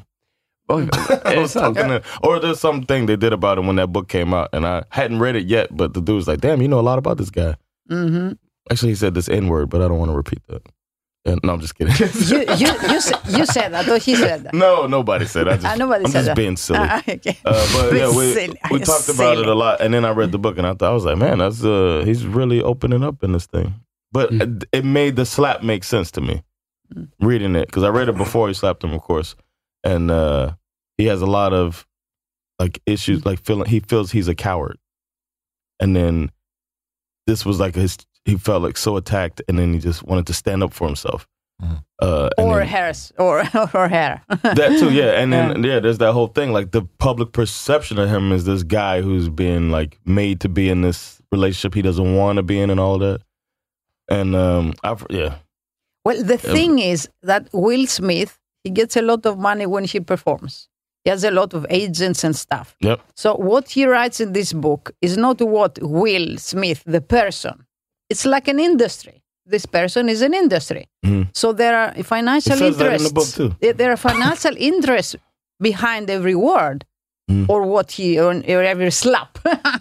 I was talking to, or there's something they did about him when that book came out, and I hadn't read it yet, but the dude was like, damn, you know a lot about this guy. Mm-hmm. Actually, he said this N-word, but I don't want to repeat that. Yeah, no, I'm just kidding. you, you, you, you said that, or he said that? No, nobody said that. I just, uh, nobody I'm said just that. being silly. Uh, okay. uh, but yeah, we, silly. we talked about silly. it a lot, and then I read the book, and I thought, I was like, man, that's uh, he's really opening up in this thing. But mm. it, it made the slap make sense to me, mm. reading it, because I read it before he slapped him, of course, and uh, he has a lot of like issues, like feeling he feels he's a coward, and then this was like his he felt like so attacked, and then he just wanted to stand up for himself. Mm. Uh, or then, hairs, or or hair. That too, yeah. And then yeah. yeah, there's that whole thing. Like the public perception of him is this guy who's been like made to be in this relationship he doesn't want to be in, and all of that. And um, I've, yeah. Well, the thing um, is that Will Smith, he gets a lot of money when he performs. He has a lot of agents and stuff. Yep. So what he writes in this book is not what Will Smith, the person. It's like an industry. This person is an industry. Mm-hmm. So there are financial it says interests. That in the book too. There are financial interests behind every word, mm-hmm. or what he or, or every slap.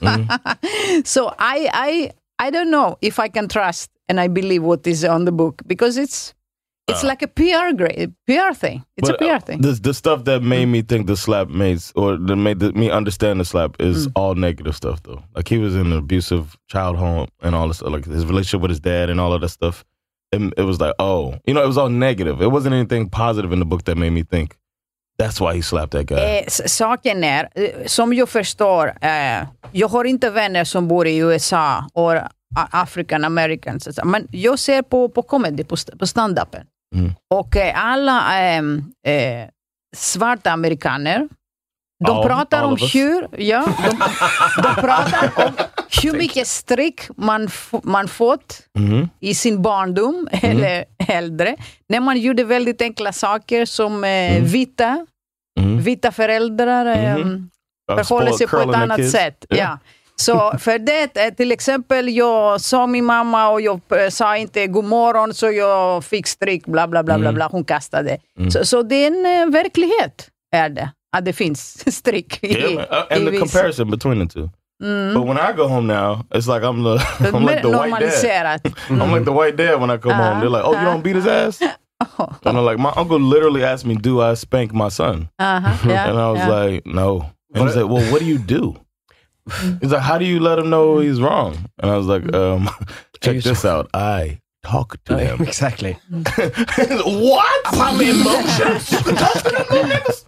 Mm-hmm. So I I I don't know if I can trust and I believe what is on the book, because it's it's uh, like a P R grade, P R thing. It's a P R uh, thing. The the stuff that made me think the slap made, or that made the, me understand the slap is mm. all negative stuff though. Like he was in an abusive child home and all this stuff, like his relationship with his dad and all of that stuff. And it was like, oh, you know, it was all negative. It wasn't anything positive in the book that made me think that's why he slapped that guy. Eh, saken är, som jag förstår, eh, jag har inte vänner som bor i U S A och African Americans, men jag ser på, på comedy, på, på stand-upen. Mm. Och eh, alla eh, eh, svarta amerikaner, de all, pratar all om hur, ja, de, de pratar om hur mycket stryk man, man fått mm. i sin barndom mm. eller äldre. När man gjorde väldigt enkla saker som eh, mm. vita, mm. vita föräldrar eh, mm. förhåller sig på ett annat kids. sätt. Yeah. Ja. Så för det, till exempel, jag sa min mamma och jag sa inte god morgon, så jag fick stryk, bla bla bla, mm. bla, bla hon kastade. Mm. Så, så det är en uh, verklighet, är det. Att det finns stryk i, yeah, uh, and the comparison between the two. Mm. But when I go home now, it's like I'm the I'm like the white dad. Mm. I'm like the white dad when I come uh, home. They're like, oh, you don't beat his ass? Oh. And I'm like, my uncle literally asked me, do I spank my son? Uh-huh, yeah, and I was yeah. like, no. And he's like, well, what do you do? He's like, how do you let him know he's wrong? And I was like, um, check this out. I talk to him. Exactly. What? I'm emotions. You can talk to them niggas.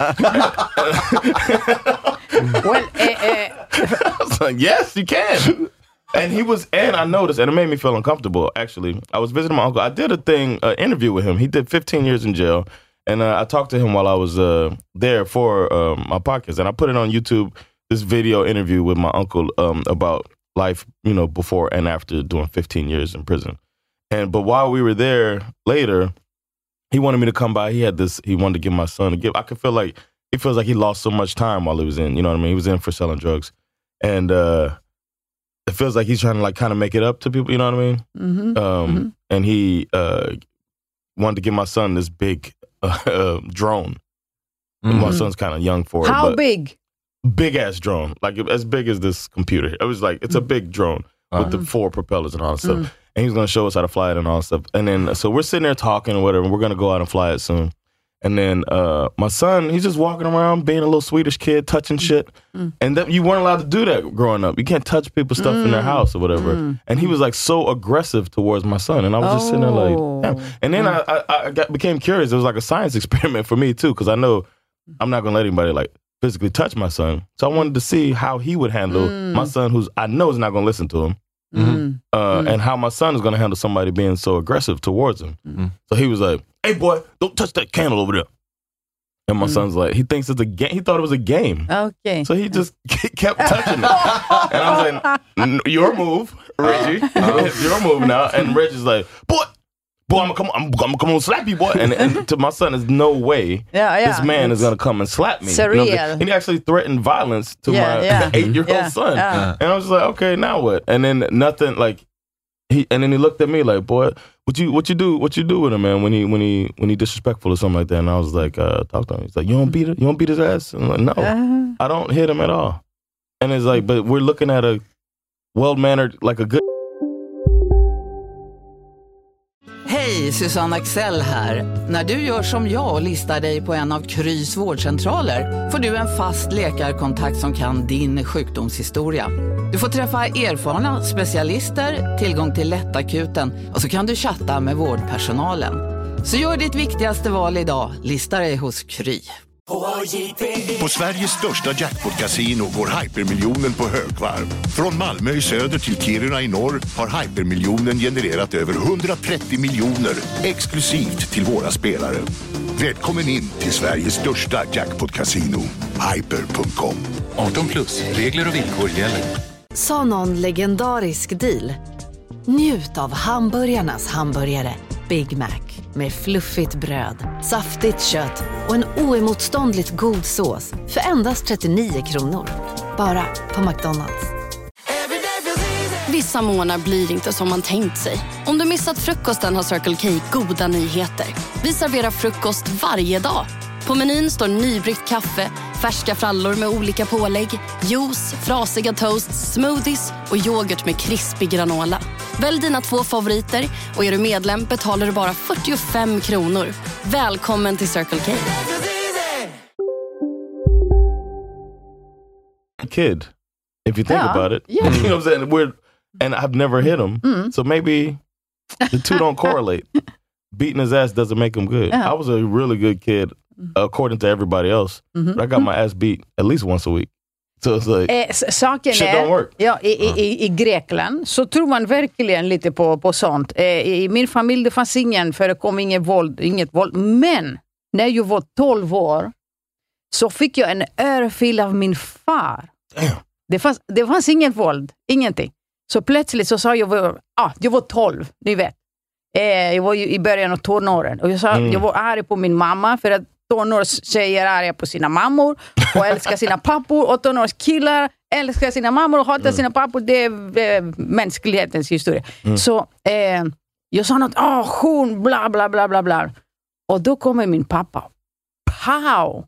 Well, uh, uh, I was like, yes, you can. And he was, and I noticed, and it made me feel uncomfortable, actually. I was visiting my uncle. I did a thing, an interview with him. He did fifteen years in jail. And uh, I talked to him while I was uh, there for um, my podcast. And I put it on YouTube, this video interview with my uncle um, about life, you know, before and after doing fifteen years in prison. And but while we were there later, he wanted me to come by. He had this, he wanted to give my son a gift. I could feel like, he feels like he lost so much time while he was in, you know what I mean? He was in for selling drugs. And uh, it feels like he's trying to like kind of make it up to people, you know what I mean? Mm-hmm. Um, mm-hmm. And he uh, wanted to give my son this big uh, uh, drone. Mm-hmm. My son's kind of young for it. How but big? Big ass drone, like as big as this computer. It was like, it's a big drone with uh-huh. the four propellers and all that stuff. Mm. And he was going to show us how to fly it and all that stuff. And then, so we're sitting there talking or whatever, and we're going to go out and fly it soon. And then uh, my son, he's just walking around being a little Swedish kid, touching shit. Mm. And that, you weren't allowed to do that growing up. You can't touch people's stuff mm. in their house or whatever. Mm. And he was like so aggressive towards my son. And I was just oh. sitting there like, damn. And then mm. I, I, I got, became curious. It was like a science experiment for me too, because I know I'm not going to let anybody like physically touch my son. So I wanted to see how he would handle mm. my son, who's I know is not going to listen to him. Mm-hmm. Uh, mm. And how my son is going to handle somebody being so aggressive towards him. Mm-hmm. So he was like, hey boy, don't touch that candle over there. And my mm. son's like, he thinks it's a game. He thought it was a game. Okay. So he just kept touching it. And I was like, your move, Reggie. Uh, your move now. And Reggie's like, boy, boy, I'm gonna come, I'm, I'm gonna come and slap you, boy. And, and to my son, there's no way yeah, yeah. this man it's is gonna come and slap me. Surreal. You know, and he actually threatened violence to yeah, my yeah. eight-year-old yeah, son. Yeah. And I was like, okay, now what? And then nothing, like he. And then he looked at me like, boy, what you, what you do, what you do with him, man? When he, when he, when he disrespectful or something like that. And I was like, uh, talk to him. He's like, you don't beat it, you don't beat his ass. And I'm like, no, uh-huh. I don't hit him at all. And it's like, but we're looking at a well-mannered, like a good. Hej, Susanne Axel här. När du gör som jag och listar dig på en av Krys vårdcentraler får du en fast läkarkontakt som kan din sjukdomshistoria. Du får träffa erfarna specialister, tillgång till lättakuten och så kan du chatta med vårdpersonalen. Så gör ditt viktigaste val idag, lista dig hos Kry. På Sveriges största jackpot-casino går Hypermiljonen på högvarv. Från Malmö i söder till Kiruna i norr har Hypermiljonen genererat över hundratrettio miljoner exklusivt till våra spelare. Välkommen in till Sveriges största jackpot-casino, hyper punkt com. arton plus, regler och villkor gäller. Sa någon legendarisk deal? Njut av hamburgarnas hamburgare, Big Mac. Med fluffigt bröd, saftigt kött och en oemotståndligt god sås för endast trettionio kronor. Bara på McDonald's. Vissa månader blir inte som man tänkt sig. Om du missat frukosten har Circle K goda nyheter. Vi serverar frukost varje dag. På menyn står nybryggt kaffe, färska frallor med olika pålägg, juice, frasiga toasts, smoothies och yoghurt med krispig granola. Välj dina två favoriter och är du medlem betalar du bara fyrtiofem kronor. Välkommen till Circle K. Kid, if you think Yeah. about it. Yeah. You know what I'm saying? We're, and I've never hit him. Mm. So maybe the two don't correlate. Beating his ass doesn't make him good. Yeah. I was a really good kid, according to everybody else. Mhm. But I got my ass beat at least once a week. So it's like, Eh, s- saken shit är, don't work. ja, i, i, i- i Grekland så tror man verkligen lite på, på sånt. Eh, I min familj det fanns ingen, förekom inget våld, inget våld. Men när jag var tolv år så fick jag en örfil av min far. Damn. Det fanns, det fanns inget våld, ingenting. Så plötsligt så sa jag, var, ah, jag var tolv, ni vet. Eh, jag var ju i början av tonåren. Och jag sa, Mm. jag var arg på min mamma för att tonårstjejer är arga på sina mammor och älskar sina pappor. Och tonårskillar älskar sina mammor och hatar Mm. sina pappor. Det är eh, mänsklighetens historia. Mm. Så eh, jag sa något, ah, hon, bla bla bla bla bla. Och då kommer min pappa. Pow!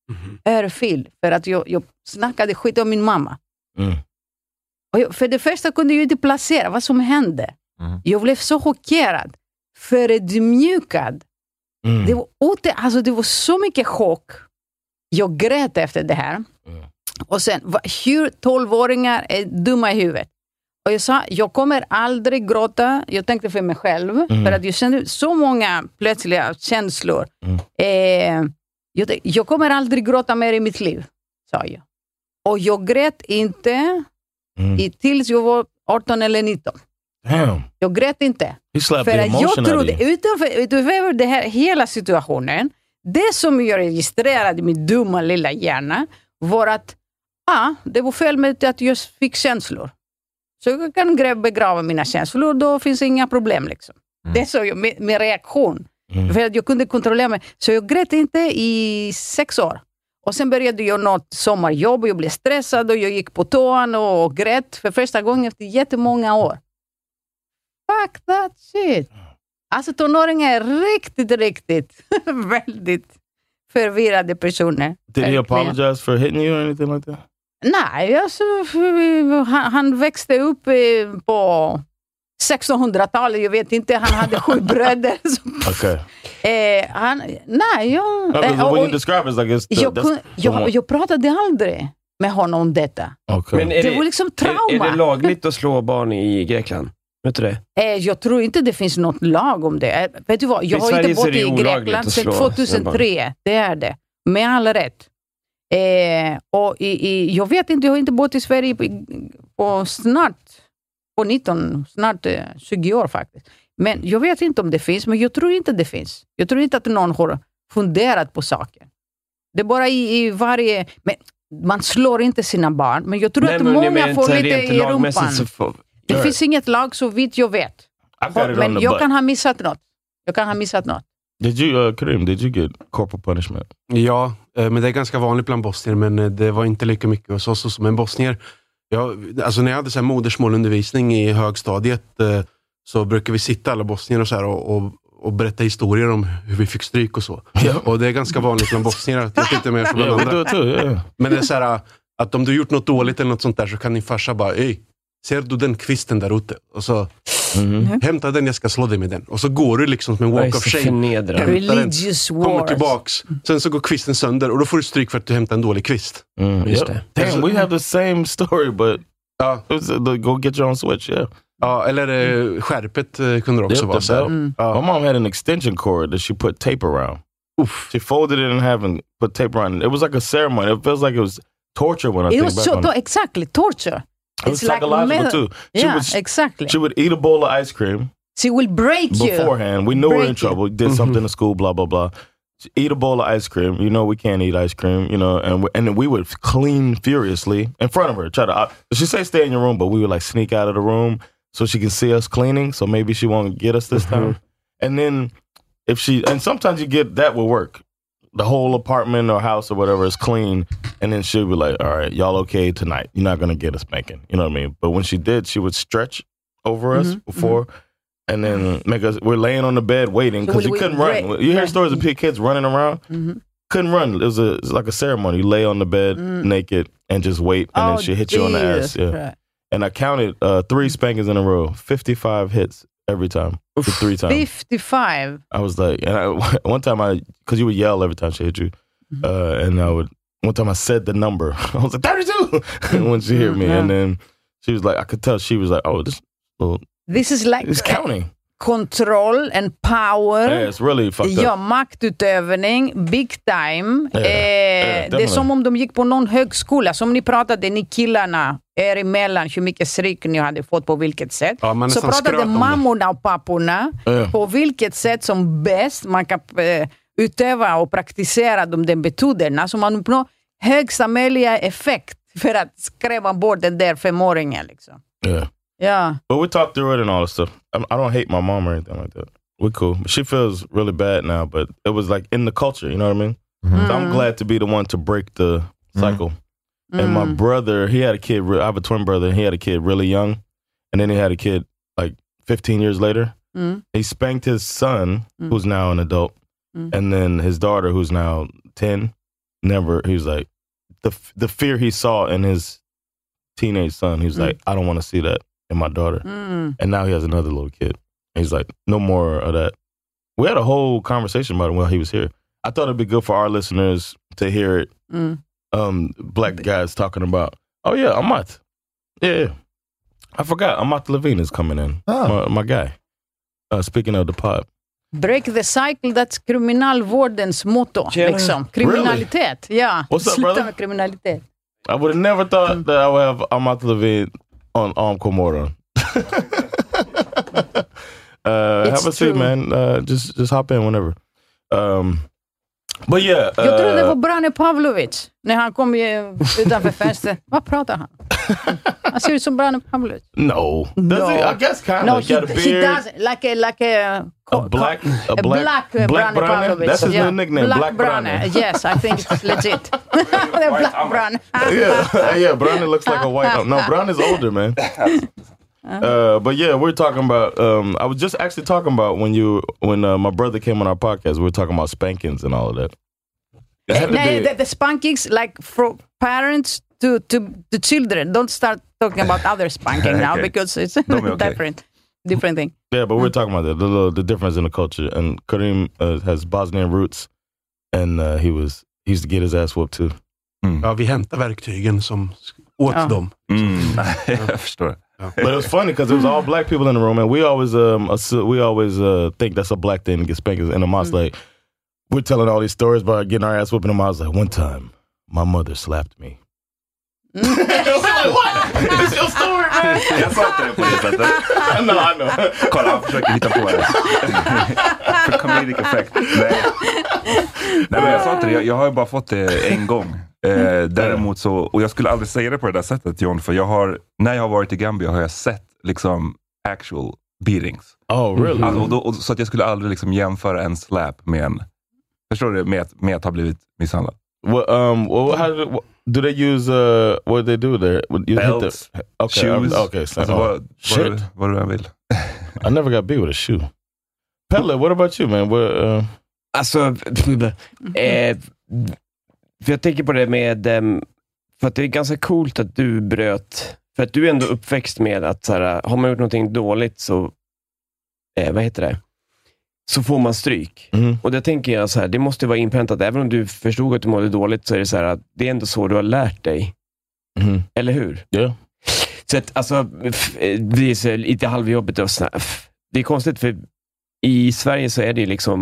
Örfil. För att jag, jag snackade skit om min mamma. Mm. Och jag, för det första kunde jag inte placera vad som hände. Mm. Jag blev så chockerad. Förödmjukad. Mm. Det var, åter, alltså det var så mycket chock. Jag grät efter det här. Mm. Och sen, va, hur tolvåringar är dumma i huvudet. Och jag sa, jag kommer aldrig gråta. Jag tänkte för mig själv. Mm. För att jag kände så många plötsliga känslor. Mm. Eh, jag, tänkte, jag kommer aldrig gråta mer i mitt liv, sa jag. Och jag grät inte Mm. i, tills jag var arton eller nitton. Damn. Jag grät inte. He slapped För the att emotion jag out of trodde, you. utanför, utöver det här, hela situationen, det som jag registrerade i min dumma lilla hjärna var att ah, det var fel med att jag fick känslor. Så jag kan grä- begrava mina känslor, då finns inga problem. Liksom. Mm. Det är så jag, med, med reaktion. Mm. För att jag kunde kontrollera mig. Så jag grät inte i sex år. Och sen började jag något sommarjobb och jag blev stressad och jag gick på toan och, och grät för första gången efter jättemånga år. Fuck that shit. Alltså tonåringar är riktigt, riktigt väldigt förvirrade personer. Did he Verkligen. apologize for hitting you or anything like that? Nej, alltså, han, han växte upp eh, på sextonhundratalet, jag vet inte, han hade sju bröder. Okay. eh, han, nej, jag, No, 'cause eh, when och- you describe it, it's like it's the, jag, that's kun- the jag, one- jag pratade aldrig med honom om detta. Okay. Men är Det var liksom trauma. Är, är det lagligt att slå barn i Grekland? Vet du det? Eh, jag tror inte det finns något lag om det. Eh, vet du vad, jag I har Sverige inte så är bott det i olagligt Grekland att sedan slå tjugohundratre. Det är det. Med all rätt. Eh, och i, i, jag vet inte, jag har inte bott i Sverige på, på snart på nitton, snart eh, tjugo år faktiskt. Men jag vet inte om det finns, men jag tror inte det finns. Jag tror inte att någon har funderat på saken. Det är bara i, i varje... Men man slår inte sina barn, men jag tror Nej, att men jag många menar får inte lite rent i lagmässigt rumpan. så får- Det gör finns inget lag så vitt jag vet. I got it on Men the jag butt. kan ha missat något. Jag kan ha missat något. Did you, uh, Kareem, did you get corporal punishment? Ja, eh, men det är ganska vanligt bland bosnier, men eh, det var inte lika mycket hos oss. Men bosnier, ja, alltså när jag hade så här modersmålundervisning i högstadiet eh, så brukar vi sitta alla bosnier och, så här, och, och, och berätta historier om hur vi fick stryk och så. Och det är ganska vanligt bland bosnier att jag inte mer som bland Yeah, we do andra. it too, yeah. Men det är så här att om du gjort något dåligt eller något sånt där så kan din farsa bara, ej, ser du den kvisten där ute? Och så, Mhm. hämta den, jag ska slå dig med den. Och så går du liksom som en Oj, walk of så shame. förnedrande. Hämtar den, Religious kommer wars. tillbaks. Sen så går kvisten sönder och då får du stryk för att du hämtar en dålig kvist. Mm, Just yep. det. Damn, we have the same story, but Ja, it was, uh, the, go get your own switch, yeah. ja eller eh, skärpet eh, kunde det också Yep, vara the så här. belt. Mm. Ja. My mom had an extension cord that she put tape around. Oof. She folded it in half and put tape around it. It was like a ceremony. It feels like it was torture when I it think was back so, on it. Exactly, torture. It was it's psychological like too. She yeah, would, exactly. She would eat a bowl of ice cream. She will break you. Beforehand. We knew break we were in trouble. We did mm-hmm. something in school, blah, blah, blah. She eat a bowl of ice cream. You know we can't eat ice cream, you know, and we, and then we would clean furiously in front of her. Try to, uh, she say stay in your room, but we would like sneak out of the room so she can see us cleaning, so maybe she won't get us this mm-hmm. time. And then if she, and sometimes you get, that will work. The whole apartment or house or whatever is clean, and then she'll be like, all right, y'all okay tonight. You're not going to get us spanking. You know what I mean? But when she did, she would stretch over us mm-hmm. before, mm-hmm. and then make us, we're laying on the bed waiting, because so you couldn't run. Break. You hear stories of kids running around? Mm-hmm. Couldn't run. It was, a, it was like a ceremony. You lay on the bed mm. naked and just wait, and oh, then she'll hit Jesus. you on the ass. Yeah. Right. And I counted uh, three spankings in a row, fifty-five hits. Every time, for three times. fifty-five. I was like, and I, one time I, because you would yell every time she hit you, mm-hmm. uh, and I would, one time I said the number. I was like, thirty-two when she hit me. Mm-hmm. And then she was like, I could tell she was like, oh, this little, This is like it's counting. Control and power. Yeah, it's really fucked up. Ja, maktutövning, big time. Yeah, eh, yeah, det är som om de gick på någon högskola. Som ni pratade, ni killarna er emellan, hur mycket stryk ni hade fått på vilket sätt. Ja, så pratade mammorna och papporna yeah. på vilket sätt som bäst man kan eh, utöva och praktisera de, de metoderna. Så man uppnår högsta möjliga effekt för att skrämma bort den där femåringen. Liksom. Yeah. Yeah. But we talked through it and all this stuff. I, I don't hate my mom or anything like that. We're cool. But she feels really bad now, but it was like in the culture, you know what I mean? Mm-hmm. So I'm glad to be the one to break the cycle. Mm-hmm. And my brother, he had a kid, I have a twin brother, he had a kid really young. And then he had a kid like fifteen years later. Mm-hmm. He spanked his son, mm-hmm. who's now an adult. Mm-hmm. And then his daughter, who's now ten, never, he was like, the the fear he saw in his teenage son, he was mm-hmm. like, I don't want to see that in my daughter. Mm. And now he has another little kid. He's like, no more of that. We had a whole conversation about it while he was here. I thought it'd be good for our listeners to hear it. Mm. Um, black guys talking about, oh yeah, Amat. Yeah, yeah. I forgot, Amat Levine is coming in. Oh. My, my guy. Uh, speaking of the pod. Break the cycle, that's kriminalvårdens motto. Yeah. Liksom. Kriminalitet. Really? Ja. What's up, brother? Med kriminalitet. I would have never thought mm. that I would have Amat Levine on Arm Comoron. uh, have a seat, man. Uh, just just hop in whenever. Um, but yeah. Uh, Jag trodde det var Brane Pavlovic när han kom utanför fönstret. Vad pratar han? Han ser ut som Brane Pavlovic. No. no. Does he? I guess kind of. No, he, he does. Like a, like a, a black, a black, black, black Brane Pavlovic. That's his yeah. new nickname, Black, Black Brane. Yes, I think it's legit. Black Brane. yeah, yeah. Brane looks like a white. No, Brane is older, man. Uh, but yeah, we're talking about. Um, I was just actually talking about when you when uh, my brother came on our podcast. We were talking about spankings and all of that. Uh, no, the, the spankings, like for parents to to the children. Don't start talking about other spanking now okay. because it's okay. different, different thing. Yeah, but we're talking about that, the the, the difference in the culture. And Kareem uh, has Bosnian roots, and uh, he was he used to get his ass whooped too. Mm. Ja, vi hämtar verktygen som åt ja. dem. Mm. Jag förstår. But it was funny because there was all black people in the room, and we always um assu- we always uh think that's a black thing to get spankings. And the mom's mm. like, we're telling all these stories about getting our ass whooping. And I was like, one time, my mother slapped me. Mm. like, what? It's your story, man. Jag sa inte det på det sättet. I know, I know. Kolla, han försöker hitta på det. För comedic effect. Nej. Nej, men jag sa inte det. Jag, jag har ju bara fått det en gång. Eh, däremot så, och jag skulle aldrig säga det på det där sättet, John, för jag har, när jag har varit i Gambia har jag sett liksom actual beatings. Oh, really? Alltså, och då, och, så att jag skulle aldrig liksom jämföra en slap med en, förstår du, med, med att ha blivit misshandlad. Well, um, well, how do, what, do they use, uh, what do they do there? You Belts, hit the, okay, shoes. Um, okay, so, alltså, oh, vad, shit. Vad, vad du än vill. I never got beat with a shoe. Pelle, what about you, man? What, uh... Alltså, eh, för jag tänker på det med, för att det är ganska coolt att du bröt, för att du är ändå uppväxt med att så här, har man gjort någonting dåligt så, eh, vad heter det? Så får man stryk. Mm. Och det tänker jag så här, det måste vara inpräntat, även om du förstod att du mådde dåligt så är det så här att det är ändå så du har lärt dig. Mm. Eller hur? Ja. Yeah. Så att, alltså, det är så lite halvjobbigt och sådär. Det är konstigt för i Sverige så är det liksom,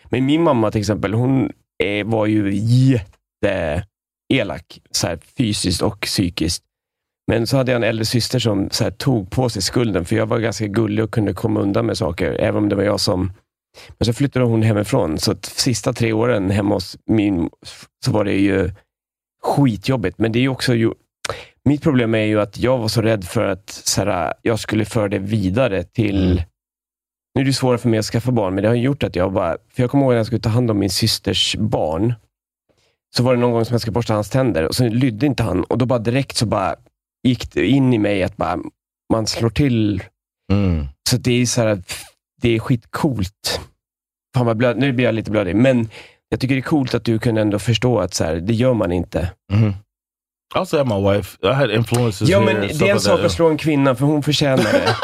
Men min mamma till exempel, hon eh, var ju jätteelak, så här, fysiskt och psykiskt. Men så hade jag en äldre syster som så här, tog på sig skulden, för jag var ganska gullig och kunde komma undan med saker, även om det var jag som... Men så flyttade hon hemifrån, så att sista tre åren hemma hos min, så var det ju skitjobbigt. Men det är ju också ju... Mitt problem är ju att jag var så rädd för att så här, jag skulle föra det vidare till... Mm. Nu är det svårare för mig att skaffa barn, men det har gjort att jag bara... För jag kommer ihåg att jag skulle ta hand om min systers barn. Så var det någon gång som jag skulle borsta hans tänder, och så lydde inte han. Och då bara direkt så bara gick det in i mig att bara, man slår till. Mm. Så det är så här, det är skitcoolt. Fan vad blöd, nu blir jag lite blödig, men jag tycker det är coolt att du kan ändå förstå att så här, det gör man inte. Mm. I also had my wife, I had influences. Ja, men det är en sak att slå en kvinna, för hon förtjänar det.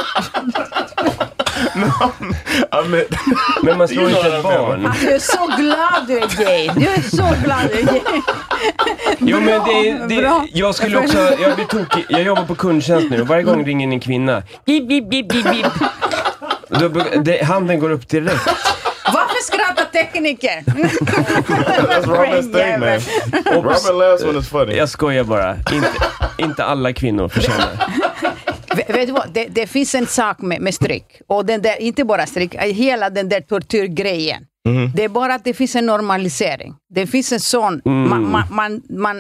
men, men man slår inte ett barn. Alltså, jag är så glad du är gay. Jag är så glad du är gay. Jo, men det, det, jag skulle också, jag blir tokig. Jag jobbar på kundtjänst nu och varje gång ringer in en kvinna. Bip, bip, bip, bip, bip. Då, det, handen går upp direkt. Varför skrattar tekniker? That's Robert's thing, man. Robert laughs when it's funny. Jag skojar bara. Inte, inte alla kvinnor förtjänar. Vet du vad? Det, det finns en sak med, med stryk. Och den där, inte bara stryk, hela den där tortyrgrejen. Mm. Det är bara att det finns en normalisering. Det finns en sån... Mm. Man, man, man, man,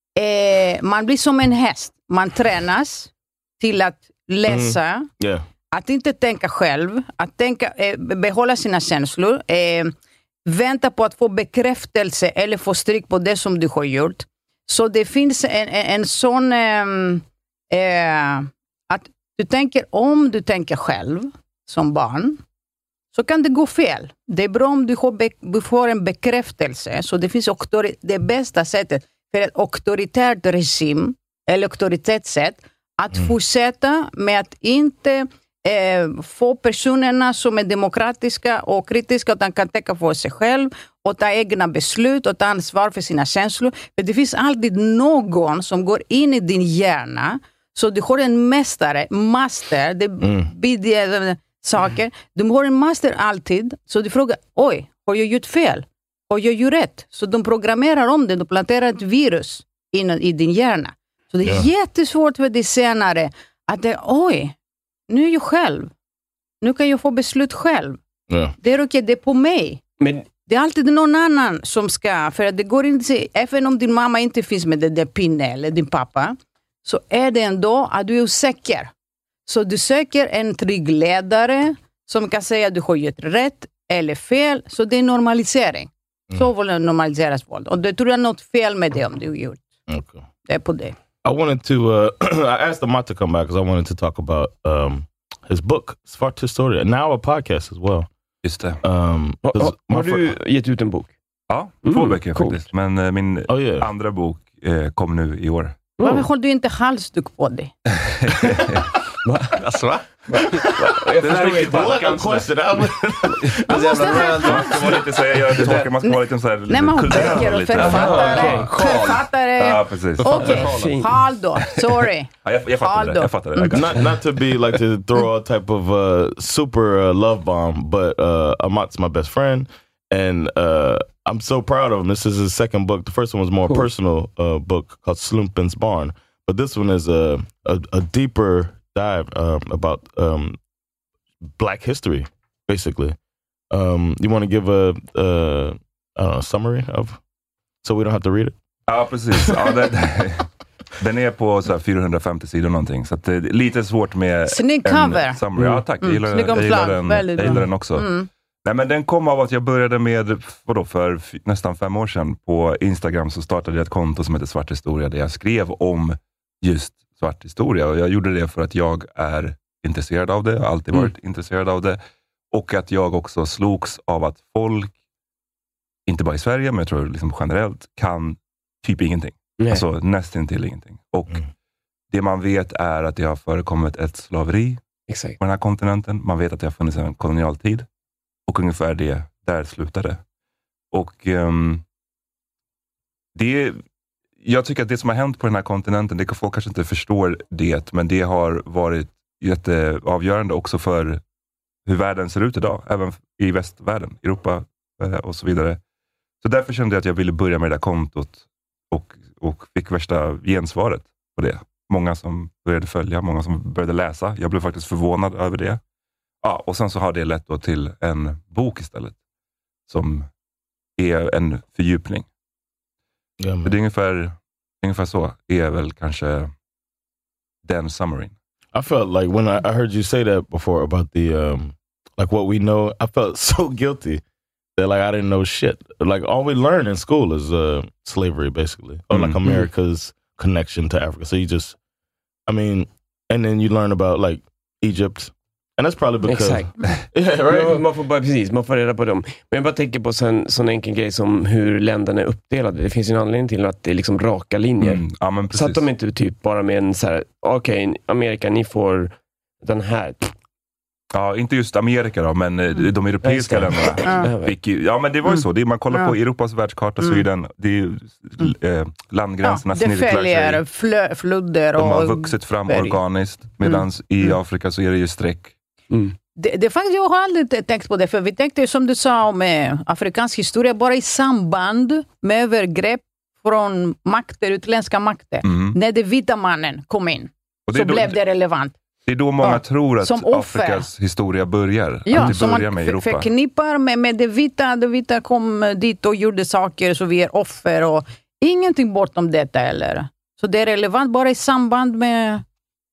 eh, man blir som en häst. Man tränas till att läsa. Mm. Yeah. Att inte tänka själv. Att tänka, eh, behålla sina känslor. Eh, vänta på att få bekräftelse eller få stryk på det som du har gjort. Så det finns en, en, en sån... Eh, eh, att du tänker, om du tänker själv som barn, så kan det gå fel. Det är bra om du får, be- du får en bekräftelse. Så det finns auktori- det bästa sättet för ett auktoritärt regim eller auktoritetssätt att mm. fortsätta med att inte eh, få personerna som är demokratiska och kritiska, utan kan tänka för sig själv och ta egna beslut och ta ansvar för sina känslor. För det finns alltid någon som går in i din hjärna. Så du har en mästare, master, det mm. bidrar saker. Du har en master alltid. Så du frågar, oj, har jag gjort fel? Har jag gjort rätt? Så de programmerar om det, de planterar ett virus in i din hjärna. Så det är yeah. jättesvårt för dig senare att det, oj, nu är jag själv. Nu kan jag få beslut själv. Yeah. Det är okej, okay, det är på mig. Men det är alltid någon annan som ska, för att det går inte, även om din mamma inte finns med det där pinne eller din pappa, så är det ändå att du är osäker. Så du söker en trygg ledare som kan säga att du har gjort rätt eller fel. Så det är normalisering. Mm. Så vill normaliseras våld. Och det tror jag är något fel med det om du har gjort. Okay. Det är på det. I wanted to, uh, I asked Amat to come back because I wanted to talk about um, his book, Svart Historia. Now a podcast as well. Just det. Um, ha, ha, har du gett ut en bok? Ja, två mm, böcker cool. faktiskt. Men uh, min oh, yeah. andra bok uh, kom nu i år. Varför mm. håller du inte halsduk på dig? Va? Alltså va? Jag förstår inte. Vad kostar det? Man ska vara lite så, jag gör det tolkar, man ska vara lite så här. Nej, man har böcker och författare. Författare. Ja, precis. Okej, Hal då. Sorry. Ja, jag, jag fattar det. Jag fattar det. Not, not to be like to throw a type of uh, super uh, love bomb, but uh, Amat's my best friend. And uh, I'm so proud of him. This is his second book. The first one was more cool. personal uh, book called Slumpens Barn. But this one is a, a, a deeper dive um, about um, Black history, basically. Um, you want to give a, a, a summary of, so we don't have to read it? Ja, precis. Ja, det, den är på så här fyrahundrafemtio sidor någonting. Så att det är lite svårt med snygg cover. Summary. Ja, tack. Jag gillar, mm. jag gillar, den, jag gillar den också. Mm. Nej, men den kom av att jag började med, vadå, för f- nästan fem år sedan på Instagram så startade jag ett konto som heter Svart Historia där jag skrev om just svart historia. Och jag gjorde det för att jag är intresserad av det, har alltid varit mm. intresserad av det. Och att jag också slogs av att folk, inte bara i Sverige men jag tror liksom generellt, kan typ ingenting. Nej. Alltså nästan till ingenting. Och mm. det man vet är att det har förekommit ett slaveri Exakt. på den här kontinenten. Man vet att det har funnits en kolonialtid. Och ungefär det, där slutade. Och um, det, jag tycker att det som har hänt på den här kontinenten, det kan folk kanske inte förstår det, men det har varit jätteavgörande också för hur världen ser ut idag. Även i västvärlden, Europa, och så vidare. Så därför kände jag att jag ville börja med det där kontot och, och fick värsta gensvaret på det. Många som började följa, många som började läsa. Jag blev faktiskt förvånad över det. Ja, och sen så har det lett då till en bok istället. Som är en fördjupning. Yeah, det är ungefär, ungefär så är väl kanske den summaryn. I felt like when I, I heard you say that before about the, um, like what we know, I felt so guilty that like I didn't know shit. Like all we learn in school is uh, slavery basically. Or like mm-hmm. America's connection to Africa. So you just, I mean, and then you learn about like Egypt. And that's probably because... Exakt. Yeah, right? Man får bara, precis, man får reda på dem. Men jag bara tänker på en sån enkel grej som hur länderna är uppdelade. Det finns ju en anledning till att det är liksom raka linjer. Mm, ja, men precis. Så att de inte typ bara med en så här, okej, okay, Amerika, ni får den här. Ja, inte just Amerika då, men mm. de europeiska länderna fick ju, ja men det var ju så, det är, man kollar på Europas världskarta så är den, det är ju eh, landgränserna ja, det följer flö, flöder och... De har vuxit fram berg. organiskt, medan mm. i mm. Afrika så är det ju streck. Mm. Det, det faktiskt, jag har aldrig tänkt på det, för vi tänkte som du sa om eh, afrikansk historia bara i samband med övergrepp från makter, utländska makter. Mm. När det vita mannen kom in så då, blev det relevant. Det är då många ja, tror att Afrikas historia börjar. Ja, att det som börjar man med Europa. förknippar med, med det vita. Det vita kom dit och gjorde saker så vi är offer och ingenting bortom detta heller. Så det är relevant bara i samband med,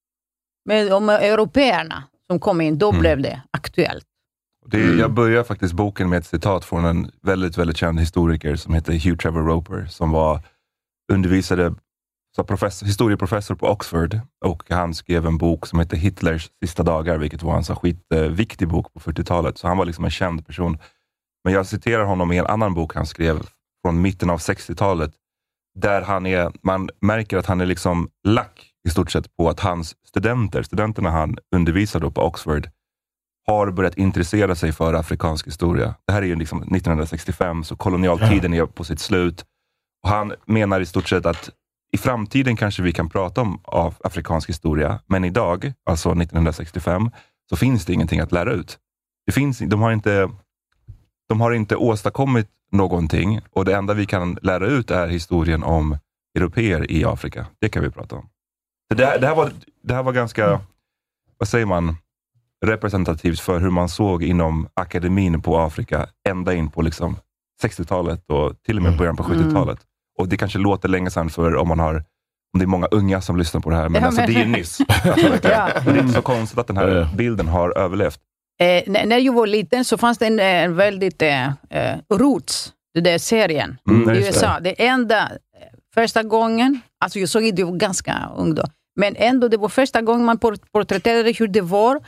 med, med européerna som kom in. Då mm. blev det aktuellt. Det, mm. Jag börjar faktiskt boken med ett citat från en väldigt, väldigt känd historiker som heter Hugh Trevor Roper, som var undervisade så professor, historieprofessor på Oxford, och han skrev en bok som heter Hitlers sista dagar, vilket var en så skitviktig eh, bok på fyrtiotalet. Så han var liksom en känd person. Men jag citerar honom i en annan bok han skrev från mitten av sextiotalet, där han är, man märker att han är liksom lack i stort sett på att hans studenter, studenterna han undervisar då på Oxford, har börjat intressera sig för afrikansk historia. Det här är ju liksom nittonhundrasextiofem, så kolonialtiden är på sitt slut. Och han menar i stort sett att i framtiden kanske vi kan prata om av afrikansk historia, men idag, alltså nittonhundrasextiofem, så finns det ingenting att lära ut. Det finns, de har inte, de har inte åstadkommit någonting, och det enda vi kan lära ut är historien om europeer i Afrika. Det kan vi prata om. Så det, det, här var, det här var ganska, vad säger man, representativt för hur man såg inom akademin på Afrika ända in på liksom sextiotalet och till och med början på sjuttiotalet. Och det kanske låter länge sedan för om man har, om det är många unga som lyssnar på det här, men, ja, men... alltså det är ju nyss. Alltså, ja. Det är inte så konstigt att den här bilden har överlevt. Eh, när jag var liten så fanns det en, en väldigt eh, Roots, det där serien mm, i U S A. Det. det enda, första gången, alltså jag såg det, jag var ganska ung då, men ändå det var första gången man porträtterade hur det var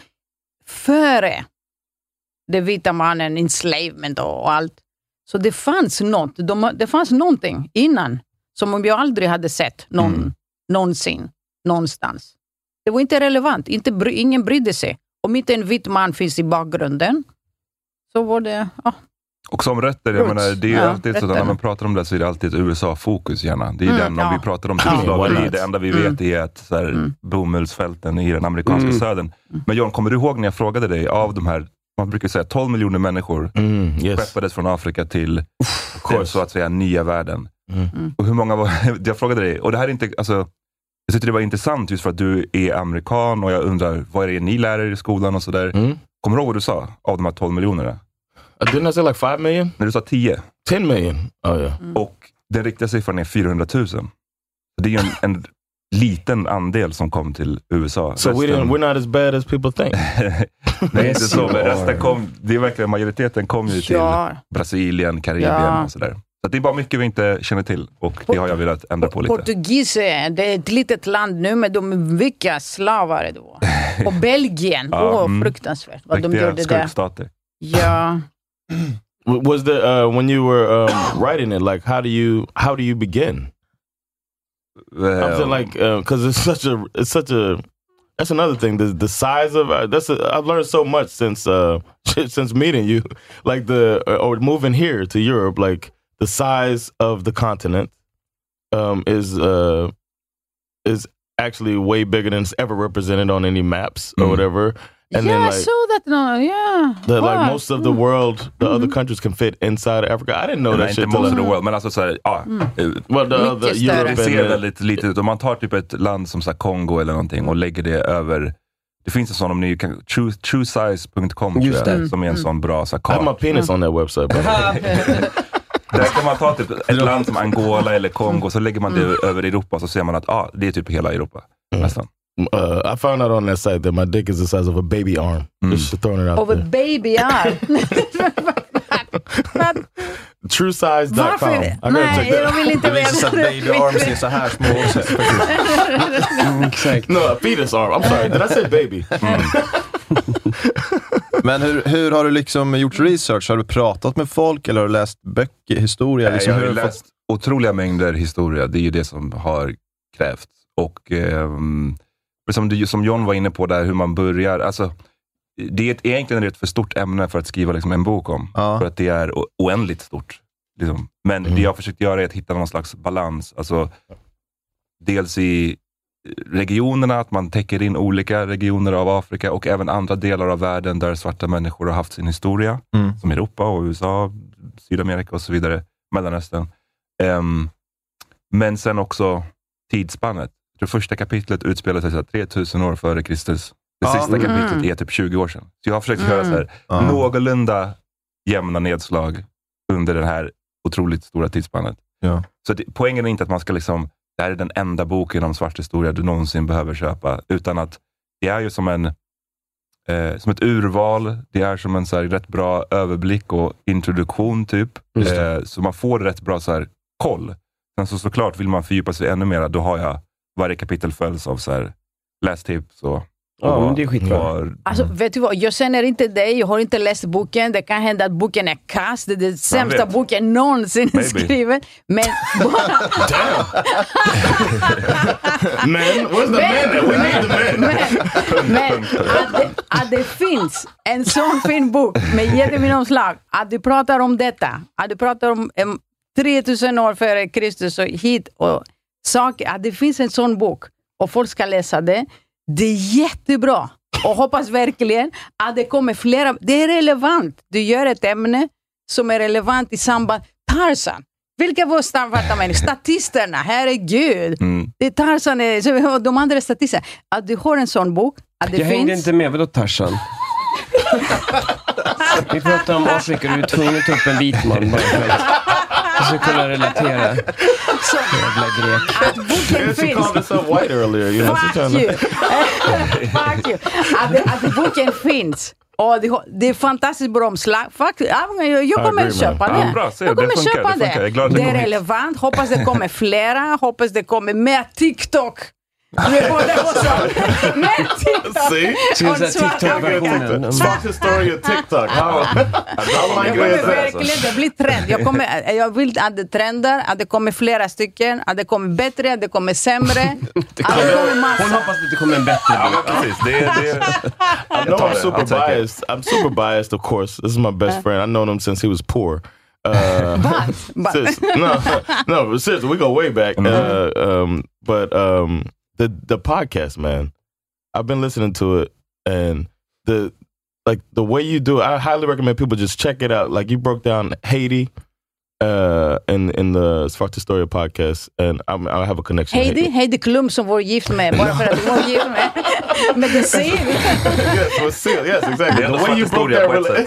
före det vita mannen, enslavement och allt. Så det fanns något, de, det fanns någonting innan som jag aldrig hade sett någon, mm. någonsin, någonstans. Det var inte relevant, inte, ingen brydde sig. Om inte en vit man finns i bakgrunden så var det... Ah. Och som rötter, jag menar, det är ju ja, alltid så när man pratar om det så är det alltid ett U S A-fokus gärna. Det är mm, den, om ja. vi pratar om tillslaveri, ja, det enda vi vet mm. är att så här, mm. bomullsfälten i den amerikanska mm. södern. Men John, kommer du ihåg när jag frågade dig av de här, man brukar säga tolv miljoner människor mm, yes. skeppades från Afrika till den, så att säga nya världen. Mm. Och hur många var, jag frågade dig, och det här är inte, alltså, jag tyckte det var intressant just för att du är amerikan och jag undrar, vad är det ni lär er i skolan och sådär. Mm. Kommer du ihåg vad du sa av de här tolv miljonerna? Didn't I say like five million? När du sa tio. ten million? Oh yeah. Mm. Och den riktiga siffran är fyrahundratusen. Det är ju en, en liten andel som kom till U S A. So we didn't, we're not as bad as people think. Det är inte så, men resten kom, det är verkligen majoriteten kom ju till ja. Brasilien, Karibien ja. och sådär. Så det är bara mycket vi inte känner till, och det har jag velat ändra på lite. Portugis, det är ett litet land nu, men de är vilka slavar då. Och Belgien, ja, oh, mm. fruktansvärt vad de gjorde skurkstater. Ja. Was the uh, when you were um, writing it, like how do you how do you begin? Well, I'm saying like because uh, it's such a it's such a that's another thing. The the size of uh, that's a, I've learned so much since uh since meeting you, like the uh, or moving here to Europe, like the size of the continent um, is uh is actually way bigger than it's ever represented on any maps or mm. whatever. And yeah, then, like, I saw that. No, yeah. The, like most of the world, the mm-hmm. other countries can fit inside Africa. I didn't know Nej, that shit. Inte most of the world, men alltså så här, ja. Mm. Well, the, the Europe det ser väldigt lite ut. Om man tar typ ett land som så här Kongo eller någonting och lägger det över. Det finns en sån om ni kan true, true size dot com tror jag, mm. som är en mm. sån bra så här, I have my penis on that website. Där kan man ta typ ett land som Angola eller Kongo, så lägger man det mm. över Europa, så ser man att ah, det är typ hela Europa. Mm. Nästan. Uh, I found out on that site that my dick is the size of a baby arm. Mm. Just throwing it out of there. a baby arm? true size dot com. Nej, jag vill inte veta. Det visar att baby arms är så här små också. No, a fetus arm. I'm sorry, did I say baby? Mm. Men hur, hur har du liksom gjort research? Har du pratat med folk eller har du läst böcker, historia? Liksom, jag har läst fått... otroliga mängder historia. Det är ju det som har krävts. Och eh, som, du, som John var inne på där, hur man börjar. Alltså, det är ett, egentligen ett för stort ämne för att skriva liksom en bok om. Ja. För att det är o- oändligt stort. Liksom. Men mm. det jag har försökt göra är att hitta någon slags balans. Alltså, dels i regionerna, att man täcker in olika regioner av Afrika och även andra delar av världen där svarta människor har haft sin historia. Mm. Som Europa och U S A, Sydamerika och så vidare. Mellanöstern. Um, men sen också tidsspannet. Det första kapitlet utspelar sig så här tre tusen år före Kristus. Det ah, sista mm. kapitlet är typ tjugo år sedan. Så jag har försökt mm. göra så här ah. någorlunda jämna nedslag under den här otroligt stora tidsspannet. Ja. Så det, poängen är inte att man ska liksom, det här är den enda boken om svart historia du någonsin behöver köpa, utan att det är ju som en eh, som ett urval, det är som en så här rätt bra överblick och introduktion typ. Eh, så man får rätt bra så här koll. Sen så såklart vill man fördjupa sig ännu mer, då har jag varje kapitel följs av så här lästips och ja, och, det är skitbra. Mm. Alltså, vet du vad? Jag känner inte dig. Jag har inte läst boken. Det kan hända att boken är kast. Det är den sämsta boken någonsin skriven. Men bara... Men, where's the men? We need the men. Men, men att, det, att det finns en sån fin bok med jättevinomslag. Att du pratar om detta. Att du pratar om um, tre tusen år före Kristus och hit och saker. Att det finns en sån bok och folk ska läsa det. Det är jättebra. Och hoppas verkligen att det kommer flera. Det är relevant. Du gör ett ämne som är relevant i samband. Tarzan. Vilka var svarta människor? Statisterna. Herregud. Mm. Det är Tarzan. Är, de andra statisterna. Att du har en sån bok. Att det jag finns... hängde inte med. Vadå Tarzan? Vi pratar om Afrika. Du är tvungen att ta upp en vit man. Bara för att jag ska kunna relatera. Så, jävla grek. Att boken finns. She called herself white earlier. You know, fuck you. Fuck you. Att, att boken finns. Och det, det är fantastiskt bra omslag. Fuck, jag, jag kommer att köpa det. Ja, bra, jag kommer det funkar, köpa det. Det, det. det är relevant. Hoppas det kommer flera. Hoppas det kommer mer TikTok. Du är både på så. Mer TikTok. TikTok-versionen. Svart historia TikTok. How? Jag kommer verkligen, det blir trend. Jag, kommer, jag vill att det trendar, att det kommer flera stycken, att det kommer bättre, att det kommer sämre. Det kommer, det kommer massa. Hon hoppas att det kommer en bättre. Ja, precis. Det, det, I know I'm super biased. I'm super biased, of course. This is my best friend. I've known him since he was poor. Uh, but, but. Sis, no, no, seriously, we go way back. Uh, um, but um, the the podcast, man, I've been listening to it, and the like the way you do it, I highly recommend people just check it out. Like you broke down Haiti uh, in in the Svart Historia podcast, and I'm, I have a connection. Heidi, Heidi, Heidi Klum som var gift med, bara för att hon var gift med, med the seal. Yes, with seal. Yes, exactly. The way you broke that rela-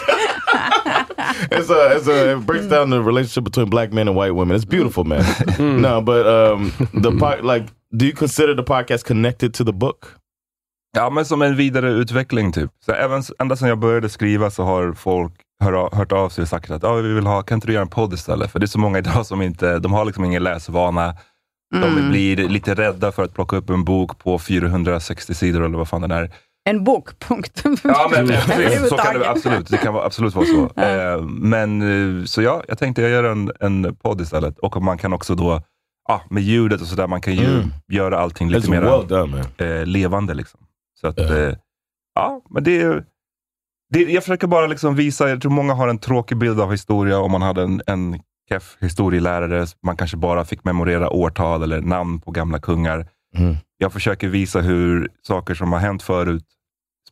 it's a, it's a, it breaks down the relationship between black men and white women. It's beautiful, man. No, but um, the po- like, do you consider the podcast connected to the book? Ja, men som en vidare utveckling typ. Så även ända sedan jag började skriva så har folk hör, hört av sig och sagt att ah, vi vill ha, kan inte du göra en podd istället? För det är så många idag som inte, de har liksom ingen läsvana. Mm. De blir lite rädda för att plocka upp en bok på fyrahundrasextio sidor eller vad fan den är. En bok, punkt. Ja, men så kan det absolut. Det kan absolut vara så. Ja. Men så ja, jag tänkte jag gör en, en podd istället. Och man kan också då, ah, med ljudet och sådär, man kan ju mm. göra allting lite mer well eh, levande liksom. Så att, yeah. eh, ja, men det, det jag försöker bara liksom visa, jag tror många har en tråkig bild av historia om man hade en, en keff historielärare, man kanske bara fick memorera årtal eller namn på gamla kungar. Mm. Jag försöker visa hur saker som har hänt förut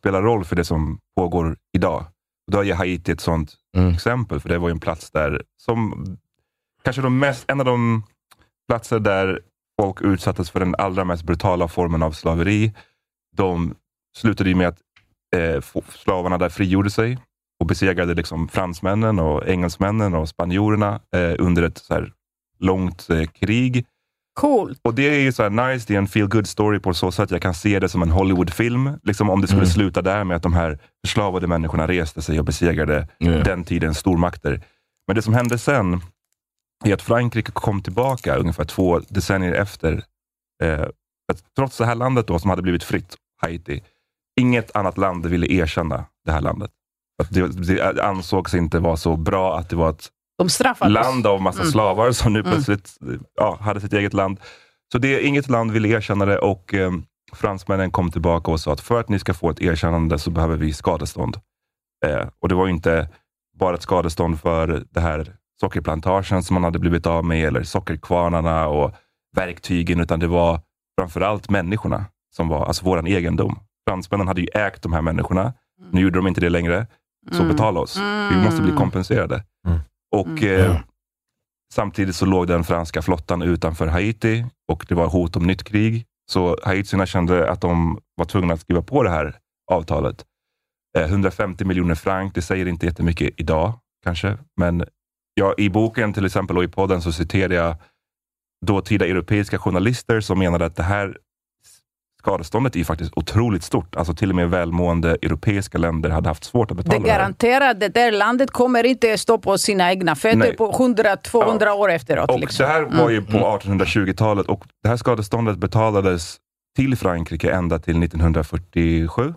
spelar roll för det som pågår idag. Och då är Haiti ett sånt mm. exempel, för det var ju en plats där som kanske de mest, en av de platser där folk utsattes för den allra mest brutala formen av slaveri. De slutade ju med att eh, slavarna där frigjorde sig och besegrade liksom fransmännen och engelsmännen och spanjorerna eh, under ett så här långt eh, krig. Cool. Och det är ju så här nice, det är en feel good story på så sätt att jag kan se det som en Hollywood-film. Liksom om det skulle mm. sluta där med att de här förslavade människorna reste sig och besegrade mm. den tidens stormakter. Men det som hände sen är att Frankrike kom tillbaka ungefär två decennier efter. Eh, att trots det här landet då som hade blivit fritt, Haiti, inget annat land ville erkänna det här landet. Att det, det ansågs inte vara så bra att det var ett land av massa mm. slavar som nu mm. plötsligt ja, hade sitt eget land. Så det, inget land ville erkänna det och eh, fransmännen kom tillbaka och sa att för att ni ska få ett erkännande så behöver vi skadestånd. Eh, och det var ju inte bara ett skadestånd för det här sockerplantagen som man hade blivit av med eller sockerkvarnarna och verktygen, utan det var framförallt människorna som var alltså våran egendom. Fransmännen hade ju ägt de här människorna. Mm. Nu gjorde de inte det längre. Så mm. betala oss. Vi måste bli kompenserade. Mm. Och mm. Eh, samtidigt så låg den franska flottan utanför Haiti och det var hot om nytt krig. Så haitierna kände att de var tvungna att skriva på det här avtalet. Eh, hundrafemtio miljoner franc, det säger inte jättemycket idag kanske. Men ja, i boken till exempel och i podden så citerar jag dåtida europeiska journalister som menade att det här skadeståndet är faktiskt otroligt stort. Alltså till och med välmående europeiska länder hade haft svårt att betala det. Det garanterar att det där landet kommer inte stå på sina egna fötter Nej. på hundra till tvåhundra ja. år efteråt. Och liksom. det här var ju på artonhundratjugotalet och det här skadeståndet betalades till Frankrike ända till nittonhundrafyrtiosju.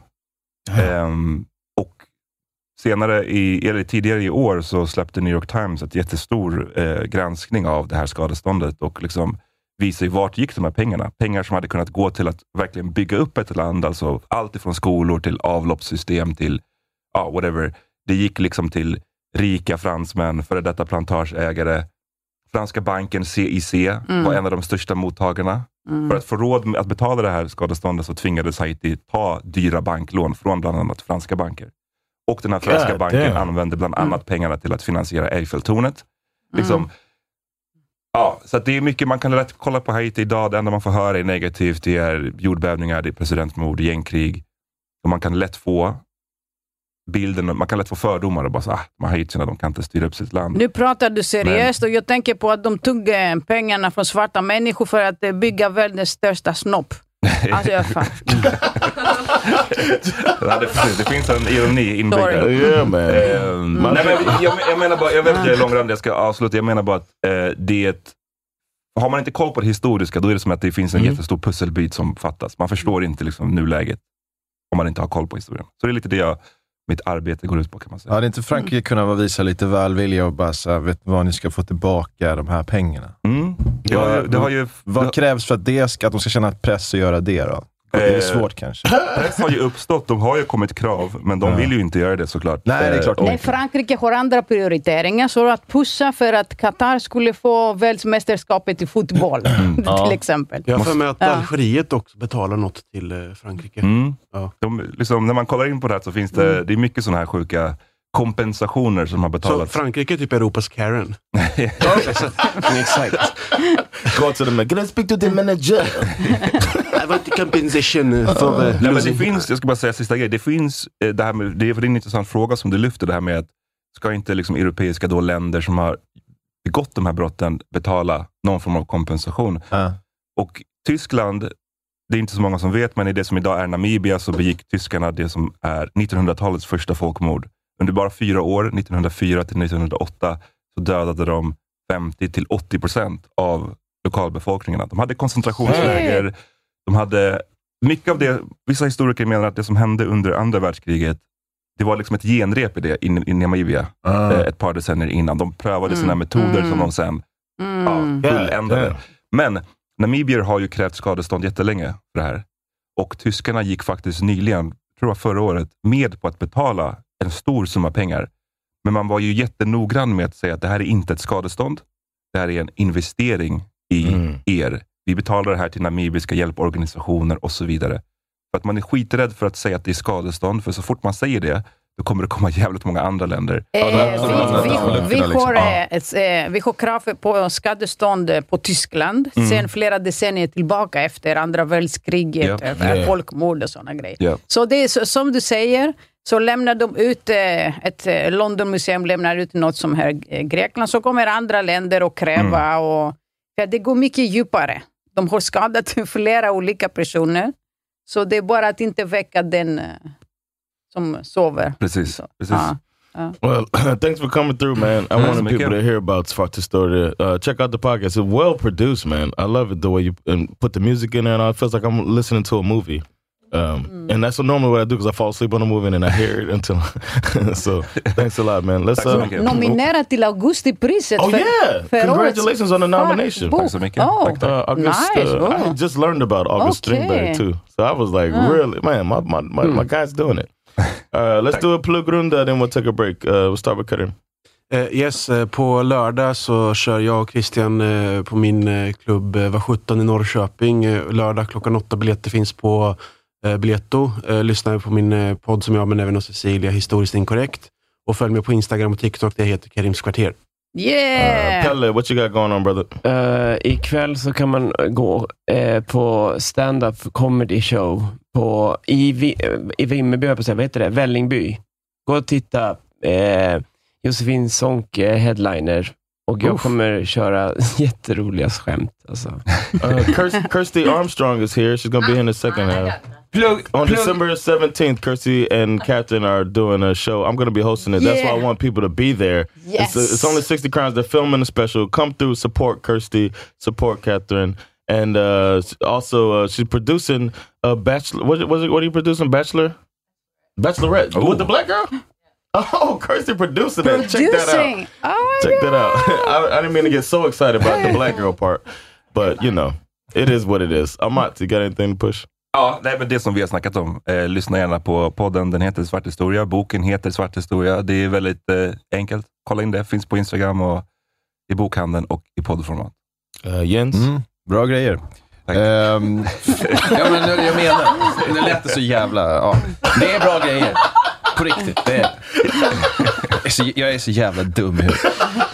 Um, och senare i, eller tidigare i år så släppte New York Times ett jättestor eh, granskning av det här skadeståndet och liksom visar vart gick de här pengarna. Pengar som hade kunnat gå till att verkligen bygga upp ett land, alltså allt ifrån skolor till avloppssystem till ja, whatever. Det gick liksom till rika fransmän, före detta plantageägare. Franska banken C I C mm. var en av de största mottagarna. Mm. För att få råd med att betala det här skadeståndet så tvingades Haiti ta dyra banklån från bland annat franska banker. Och den här franska God banken damn. använde bland annat mm. pengarna till att finansiera Eiffeltornet. Liksom, mm. ja, så att det är mycket, man kan lätt kolla på Haiti idag, det enda man får höra är negativt, det är jordbävningar, det är presidentmord, gängkrig. Och man kan lätt få bilden, man kan lätt få fördomar och bara så, ah, de här haitierna, de kan inte styra upp sitt land. Nu pratar du seriöst Men, och jag tänker på att de tog pengarna från svarta människor för att bygga världens största snopp. Alltså jag fan. det finns en ironi inbyggd. Yeah, man. Um, mm. Nej, men jag, jag menar bara, jag vet inte hur långrandig jag ska avsluta, jag menar bara att eh, det är ett, har man inte koll på det historiska, då är det som att det finns en mm. jättestor pusselbit som fattas. Man förstår inte liksom nuläget om man inte har koll på historien. Så det är lite det jag, mitt arbete går ut på, kan man säga. Hade inte Frankrike kunnat visa lite välvilja och bara så här, vet vad, ni ska få tillbaka de här pengarna? Mm. Ja, vad, det har ju, vad det, krävs för att, det ska, att de ska känna press att göra det då? Det är svårt kanske. Press har ju uppstått, de har ju kommit krav, men de ja. vill ju inte göra det såklart. Nej, det är klart. Nej, Frankrike har andra prioriteringar, så att pusha för att Qatar skulle få världsmästerskapet i fotboll, mm. till ja. exempel. Jag har för mig att Algeriet också betalar något till Frankrike. Mm. Ja. De, liksom, när man kollar in på det här så finns det, mm. det är mycket sådana här sjuka kompensationer som har betalat. Så Frankrike är typ Europas Karen. Exakt. Go to the man. Can I speak to the manager? I want the compensation for the... Nej, men det finns, jag ska bara säga sista grej. Det finns, det här med, det är en intressant fråga som du lyfter, det här med att ska inte liksom europeiska då länder som har begått de här brotten betala någon form av kompensation? Uh. Och Tyskland, det är inte så många som vet, men i det som idag är Namibia så begick tyskarna det som är nittonhundratalets första folkmord. Under bara fyra år, nittonhundrafyra till nittonhundraåtta, så dödade de femtio till åttio procent av lokalbefolkningarna. De hade koncentrationsläger, de hade mycket av det, vissa historiker menar att det som hände under andra världskriget, det var liksom ett genrep i det i, i Namibia, uh. ett par decennier innan. De prövade mm. sina metoder mm. som de sen mm. ja, fulländade. Yeah. Men Namibier har ju krävt skadestånd jättelänge för det här. Och tyskarna gick faktiskt nyligen, tror jag förra året, med på att betala en stor summa pengar. Men man var ju jättenoggrann med att säga att det här är inte ett skadestånd. Det här är en investering i mm. er. Vi betalar det här till namibiska hjälporganisationer och så vidare. För att man är skiträdd för att säga att det är skadestånd. För så fort man säger det, då kommer det komma jävligt många andra länder. Eh, vi, vi, vi, har, eh, vi har krav på skadestånd på Tyskland. Mm. Sen flera decennier tillbaka efter andra världskriget. Yeah. Yeah. Folkmord och sådana grejer. Yeah. Så det är så, som du säger, så lämnar de ut eh, ett Londonmuseum lämnar ut något som här Grekland. Så kommer andra länder och kräva. Mm. Och, för det går mycket djupare. De har skadat flera olika personer. Så det är bara att inte väcka den som sover. Precis. precis. Ja, ja. Well, thanks for coming through, man. I wanted people to hear about Svarthistoria. Uh, check out the podcast. It's well produced, man. I love it the way you and put the music in there, and it feels like I'm listening to a movie. Um, mm. And that's normally what I do because I fall asleep on a movie and then I hear it until. So thanks a lot, man. Let's uh, nominera till Augustipriset. Oh yeah! För congratulations on the nomination. Tack så mycket. Oh, uh, August, nice. Uh, I just learned about August okay. Strindberg too, so I was like, mm. really, man, my my my, mm. my guy's doing it. Uh, let's do a pluggrunda, then we'll take a break. Uh, we'll start with Karim. Uh, yes, uh, på lördag så kör jag och Christian uh, på min uh, klubb uh, var sjutton i Norrköping. Uh, lördag klockan åtta, biljetter finns på uh, Biljetto. Uh, lyssna på min uh, podd som jag med även och Cecilia, Historiskt Inkorrekt. Och följ mig på Instagram och TikTok, det heter Karims kvarter. Yeah! Uh, Pelle, what you got going on, brother? Uh, ikväll så kan man gå uh, på stand-up comedy show på, i, Vi, i Vimmerby, på sig, vad heter det? Vällingby. Gå och titta. Uh, Josefin Sonck uh, headliner. Och jag Oof. kommer köra jätteroliga skämt. Alltså. uh, Kirsty, Kirsty Armstrong is here. She's going to be here in the second half. Plug, On plug. December seventeenth, Kirsty and Catherine are doing a show. I'm going to be hosting it. Yeah. That's why I want people to be there. Yes. It's, it's only sixty crowns. They're filming a special. Come through, support Kirsty, support Catherine. And uh, also, uh, she's producing a Bachelor. What, what, what are you producing? Bachelor? Bachelorette. Ooh. With the black girl? Oh, Kirsty producing that. Producing. Check that out. Oh, Check God. that out. I, I didn't mean to get so excited about the black girl part. But, you know, it is what it is. Amat, you got anything to push? Ja, det är väl det som vi har snackat om. Eh, lyssna gärna på podden. Den heter Svarthistoria. Boken heter Svarthistoria. Det är väldigt eh, enkelt. Kolla in det. Finns på Instagram och i bokhandeln och i poddformat. Uh, Jens? Mm, bra grejer. Um, ja, men jag menar, det lät så jävla... Ja. Det är bra grejer. På riktigt. Det är, jag, är så, jag är så jävla dum i huvudet.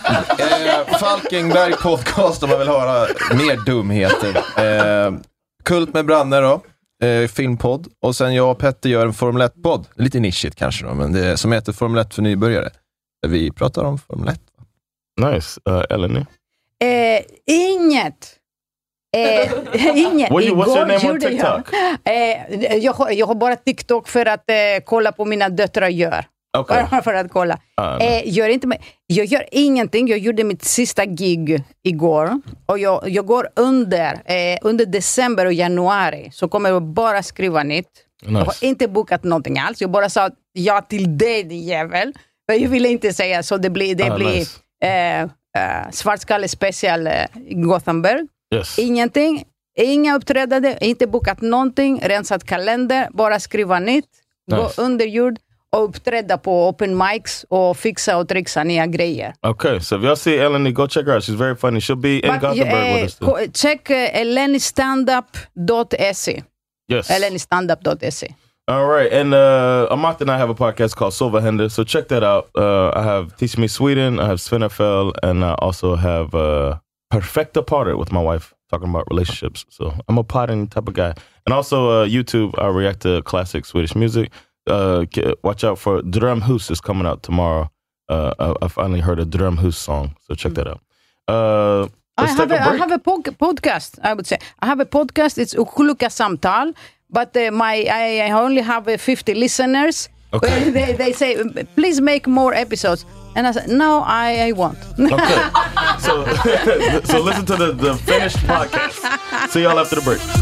Uh, Falkenberg podcast om man vill höra mer dumheter. Uh, Kult med Branne då. Uh, filmpodd. Och sen jag och Petter gör en Formel ett-podd. Lite nischigt kanske då, men det som heter Formel ett för nybörjare. Vi pratar om Formel ett. Nice. Uh, Eleni? Eh, inget. Eh, inget. What you, what's your name on gjorde TikTok? Jag, eh, jag, har, jag har bara TikTok för att eh, kolla på mina döttrar gör. Okay. Bara för att kolla. Ah, no. eh, gör inte, jag gör ingenting. Jag gjorde mitt sista gig igår. Och jag, jag går under, eh, under december och januari. Så kommer jag bara skriva nytt. Nice. Jag har inte bokat någonting alls. Jag bara sa ja till dig, din jävel. För jag ville inte säga så. Det blir, det ah, blir nice. eh, eh, Svartskalle special eh, i Gothenburg. Yes. Ingenting, inga uppträdande, inte bokat någonting, rensat kalender, bara skriva nytt, nice. Gå under jord och uppträda på open mics och fixa och trixa nya grejer. Okay, so if y'all see Eleni, go check her out. She's very funny. She'll be in But, Gothenburg uh, with us too. Check uh, eleni standup dot se. Yes. eleni standup dot se. All right, and uh, Amat and I have a podcast called Silverhänder, so check that out. Uh, I have Teach Me Sweden, I have Svenafel, and I also have... Uh, Perfecta Potter with my wife, talking about relationships. So I'm a potting type of guy. And also uh, YouTube, I react to classic Swedish music. Uh, watch out for Drömhus is coming out tomorrow. Uh, I, I finally heard a Drömhus song, so check that out. Uh, I have, a, a I have a po- podcast, I would say. I have a podcast, it's Ukuluka Samtal, but uh, my I, I only have uh, fifty listeners. Okay. They, they say, please make more episodes. And I said, no, I, I won't. Okay. So, so listen to the, the finished podcast. See y'all after the break.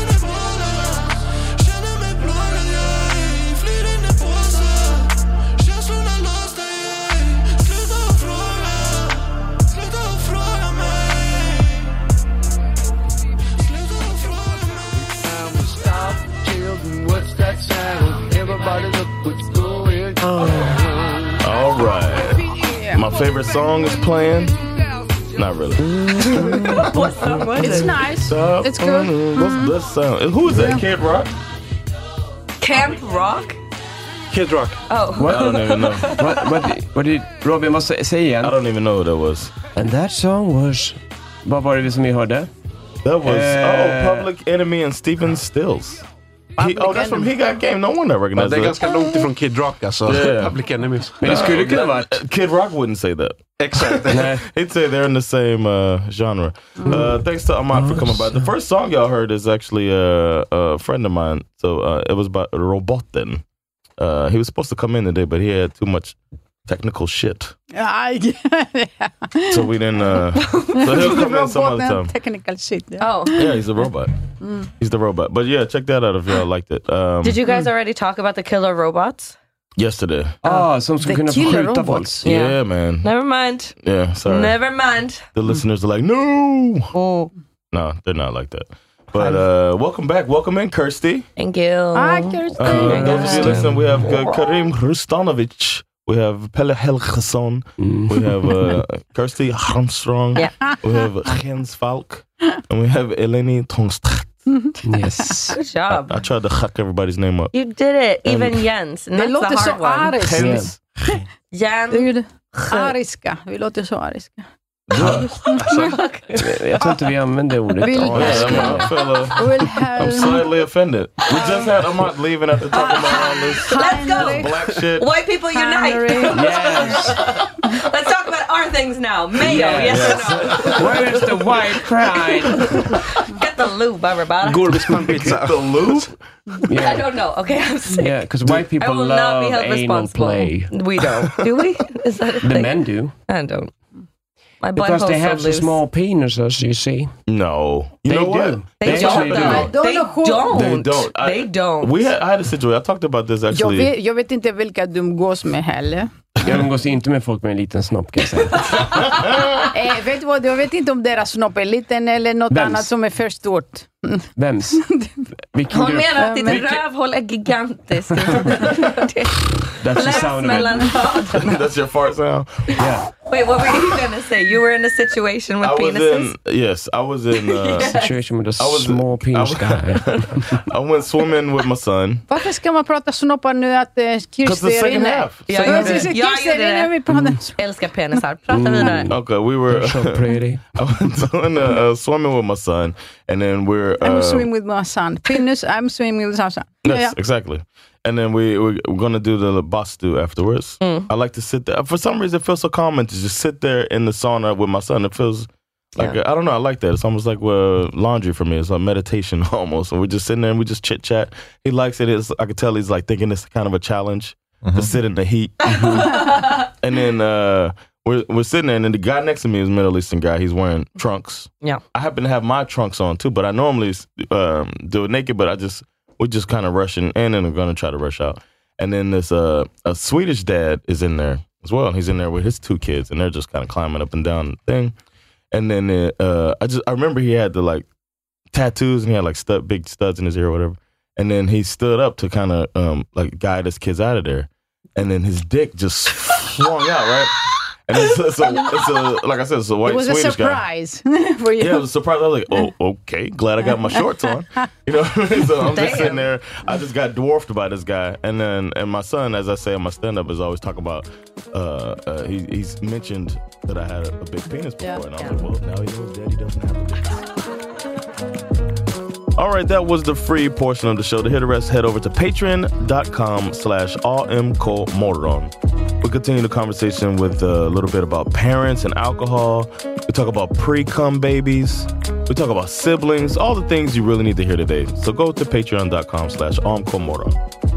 All right. My favorite song is playing. Not really. It's nice. Stop. It's good. What's this sound? Who is that? Kid Rock? Camp Rock? Kid Rock. Oh. What? I don't even know. What, what, what did, Robin, vad säger igen? I don't even know who that was. And that song was... Vad var det som vi hörde? That was, Uh, oh, Public Enemy and Stephen Stills. He, oh, that's from He Got Game. No wonder I recognize Det är that. ganska långt ifrån Kid Rock, alltså. Yeah. Public Enemy. Men det skulle kunna vara... Kid Rock wouldn't say that. Exactly. He'd say they're in the same uh, genre. Uh, thanks to Ahmad for coming by. The first song y'all heard is actually uh, a friend of mine. So uh, it was by Roboten. Uh, he was supposed to come in today, but he had too much technical shit. So we didn't... Uh, so he'll come in some other time. Technical shit. Yeah. Oh. Yeah, he's a robot. Mm. He's the robot. But yeah, check that out if y'all liked it. Um, Did you guys already talk about the killer robots? Yesterday. Ah, som skulle The kunna få killer skjuta folk. robots. Yeah, Yeah. man. Never mind. Yeah, sorry. Never mind. The listeners are like, no! Oh. No, they're not like that. But uh, welcome back. Welcome in, Kirsty. Thank you. Hi, Kirsty. Uh, those of you listening, we have uh, Karim Rustanovic. We have Pelle Helgesson. We have uh, Kirsty Armstrong. Yeah. We have Jens Falk. And we have Eleni Tongstad. Yes. Good job. I, I tried to hack everybody's name up. You did it. Even And- Jens. And Det that's låter the så hard one. ariskt. Jens. Jens. Dude, ariska. Vi låter så ariska. Jag tror inte vi använder ordet. Vill- Oh, yeah, I'm, I feel, uh, Will I'm slightly offended. We just had Ahmad leaving after talking about all this Let's go. black shit. White people unite. Yes. Let's talk about our things now. Mayo, yes, Yes. or no? Where is the white pride? Get the lube, everybody. Gorbis pizza. The loop? Yeah. I don't know. Okay, I'm sick. Yeah, because white I people will not love be held anal responsible. play. We don't. Do we? Is that a The thing? men do. I don't. My Because they butthole's have so so loose. small penises, you see. No. You They know what? do. They, They don't. actually do. though. They don't. They don't. I- They don't. We had, I had a situation. I talked about this Jag actually. vet, jag vet inte vilka du umgås med heller. Jag umgås inte med folk med en liten snopp, kan jag säga. Eh, vet du vad, jag vet inte om deras snopp är liten eller något Vems? annat som är för stort. Vems? Vilken Hon grupp? menar att ditt Men- rövhål är gigantiskt. That's the Läs sound of it. mellan raderna. That's your fart sound? Yeah. Wait, what were you going to say? You were in a situation with I was penises? in, yes, I was in, uh, Situation with a I was small penis I, guy. I went swimming with my son. Varför ska man prata snoppar nu att eh, Because Kirsti the är second inne? half. Jag Second gjorde half. det. Kirsti Jag Kirsti är gjorde inne, det. vi pratar. Älskar penisar. Prata vidare. Okay, we were So pretty. I went in, uh, swimming with my son, and then we're I'm uh, swimming with my son. Penis, I'm swimming with my son. yes, Yeah. exactly. And then we we're, we're gonna do the bastu afterwards. Mm. I like to sit there. For some reason, it feels so calming to just sit there in the sauna with my son. It feels like Yeah. I don't know. I like that. It's almost like uh, laundry for me. It's like meditation almost. And we're just sitting there and we just chit chat. He likes it. It's, I can tell he's like thinking it's kind of a challenge to sit in the heat. And then uh, we're we're sitting there, and then the guy next to me is a Middle Eastern guy. He's wearing trunks. Yeah. I happen to have my trunks on too, but I normally um, do it naked. But I just we're just kind of rushing in, and I'm gonna try to rush out. And then this uh, a Swedish dad is in there as well. He's in there with his two kids, and they're just kind of climbing up and down the thing. And then uh, I just I remember he had the like tattoos, and he had like stud, big studs in his ear or whatever. And then he stood up to kind of um, like guide his kids out of there. And then his dick just swung out, right? And it's, it's, a, it's a, like I said, it's a white It was Swedish a surprise guy. for you. Yeah, it was a surprise. I was like, oh, okay, glad I got my shorts on. You know, so I'm just sitting there. I just got dwarfed by this guy. And then, and my son, as I say in my stand-up, is always talking about, uh, uh, he, he's mentioned that I had a, a big penis before. Yeah. And I was like, well, now he knows daddy doesn't have a big penis. All right, that was the free portion of the show. To hear the rest, head over to patreon.com slash amkomoron. We'll continue the conversation with a little bit about parents and alcohol. We talk about pre-cum babies. We talk about siblings, all the things you really need to hear today. So go to patreon.com slash amkomoron.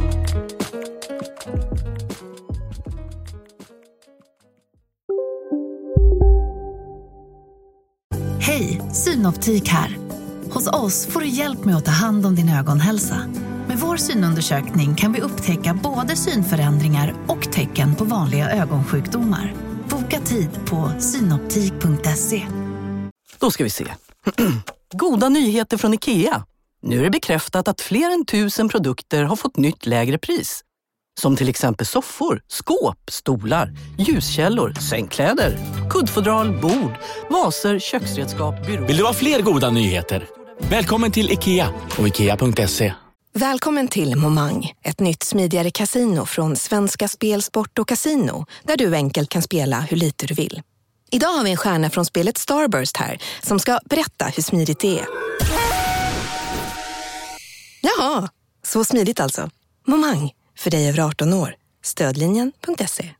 Hej, Synoptik här. Hos oss får du hjälp med att ta hand om din ögonhälsa. Med vår synundersökning kan vi upptäcka både synförändringar och tecken på vanliga ögonsjukdomar. Boka tid på synoptik punkt se. Då ska vi se. Goda nyheter från IKEA. Nu är det bekräftat att fler än tusen produkter har fått nytt lägre pris. Som till exempel soffor, skåp, stolar, ljuskällor, sängkläder, kuddfodral, bord, vaser, köksredskap, byråer. Vill du ha fler goda nyheter? Välkommen till IKEA och ikea punkt se. Välkommen till Momang, ett nytt smidigare casino från Svenska Spel, Sport och Casino, där du enkelt kan spela hur lite du vill. Idag har vi en stjärna från spelet Starburst här som ska berätta hur smidigt det är. Jaha, så smidigt alltså. Momang, för dig över arton år. Stödlinjen punkt se.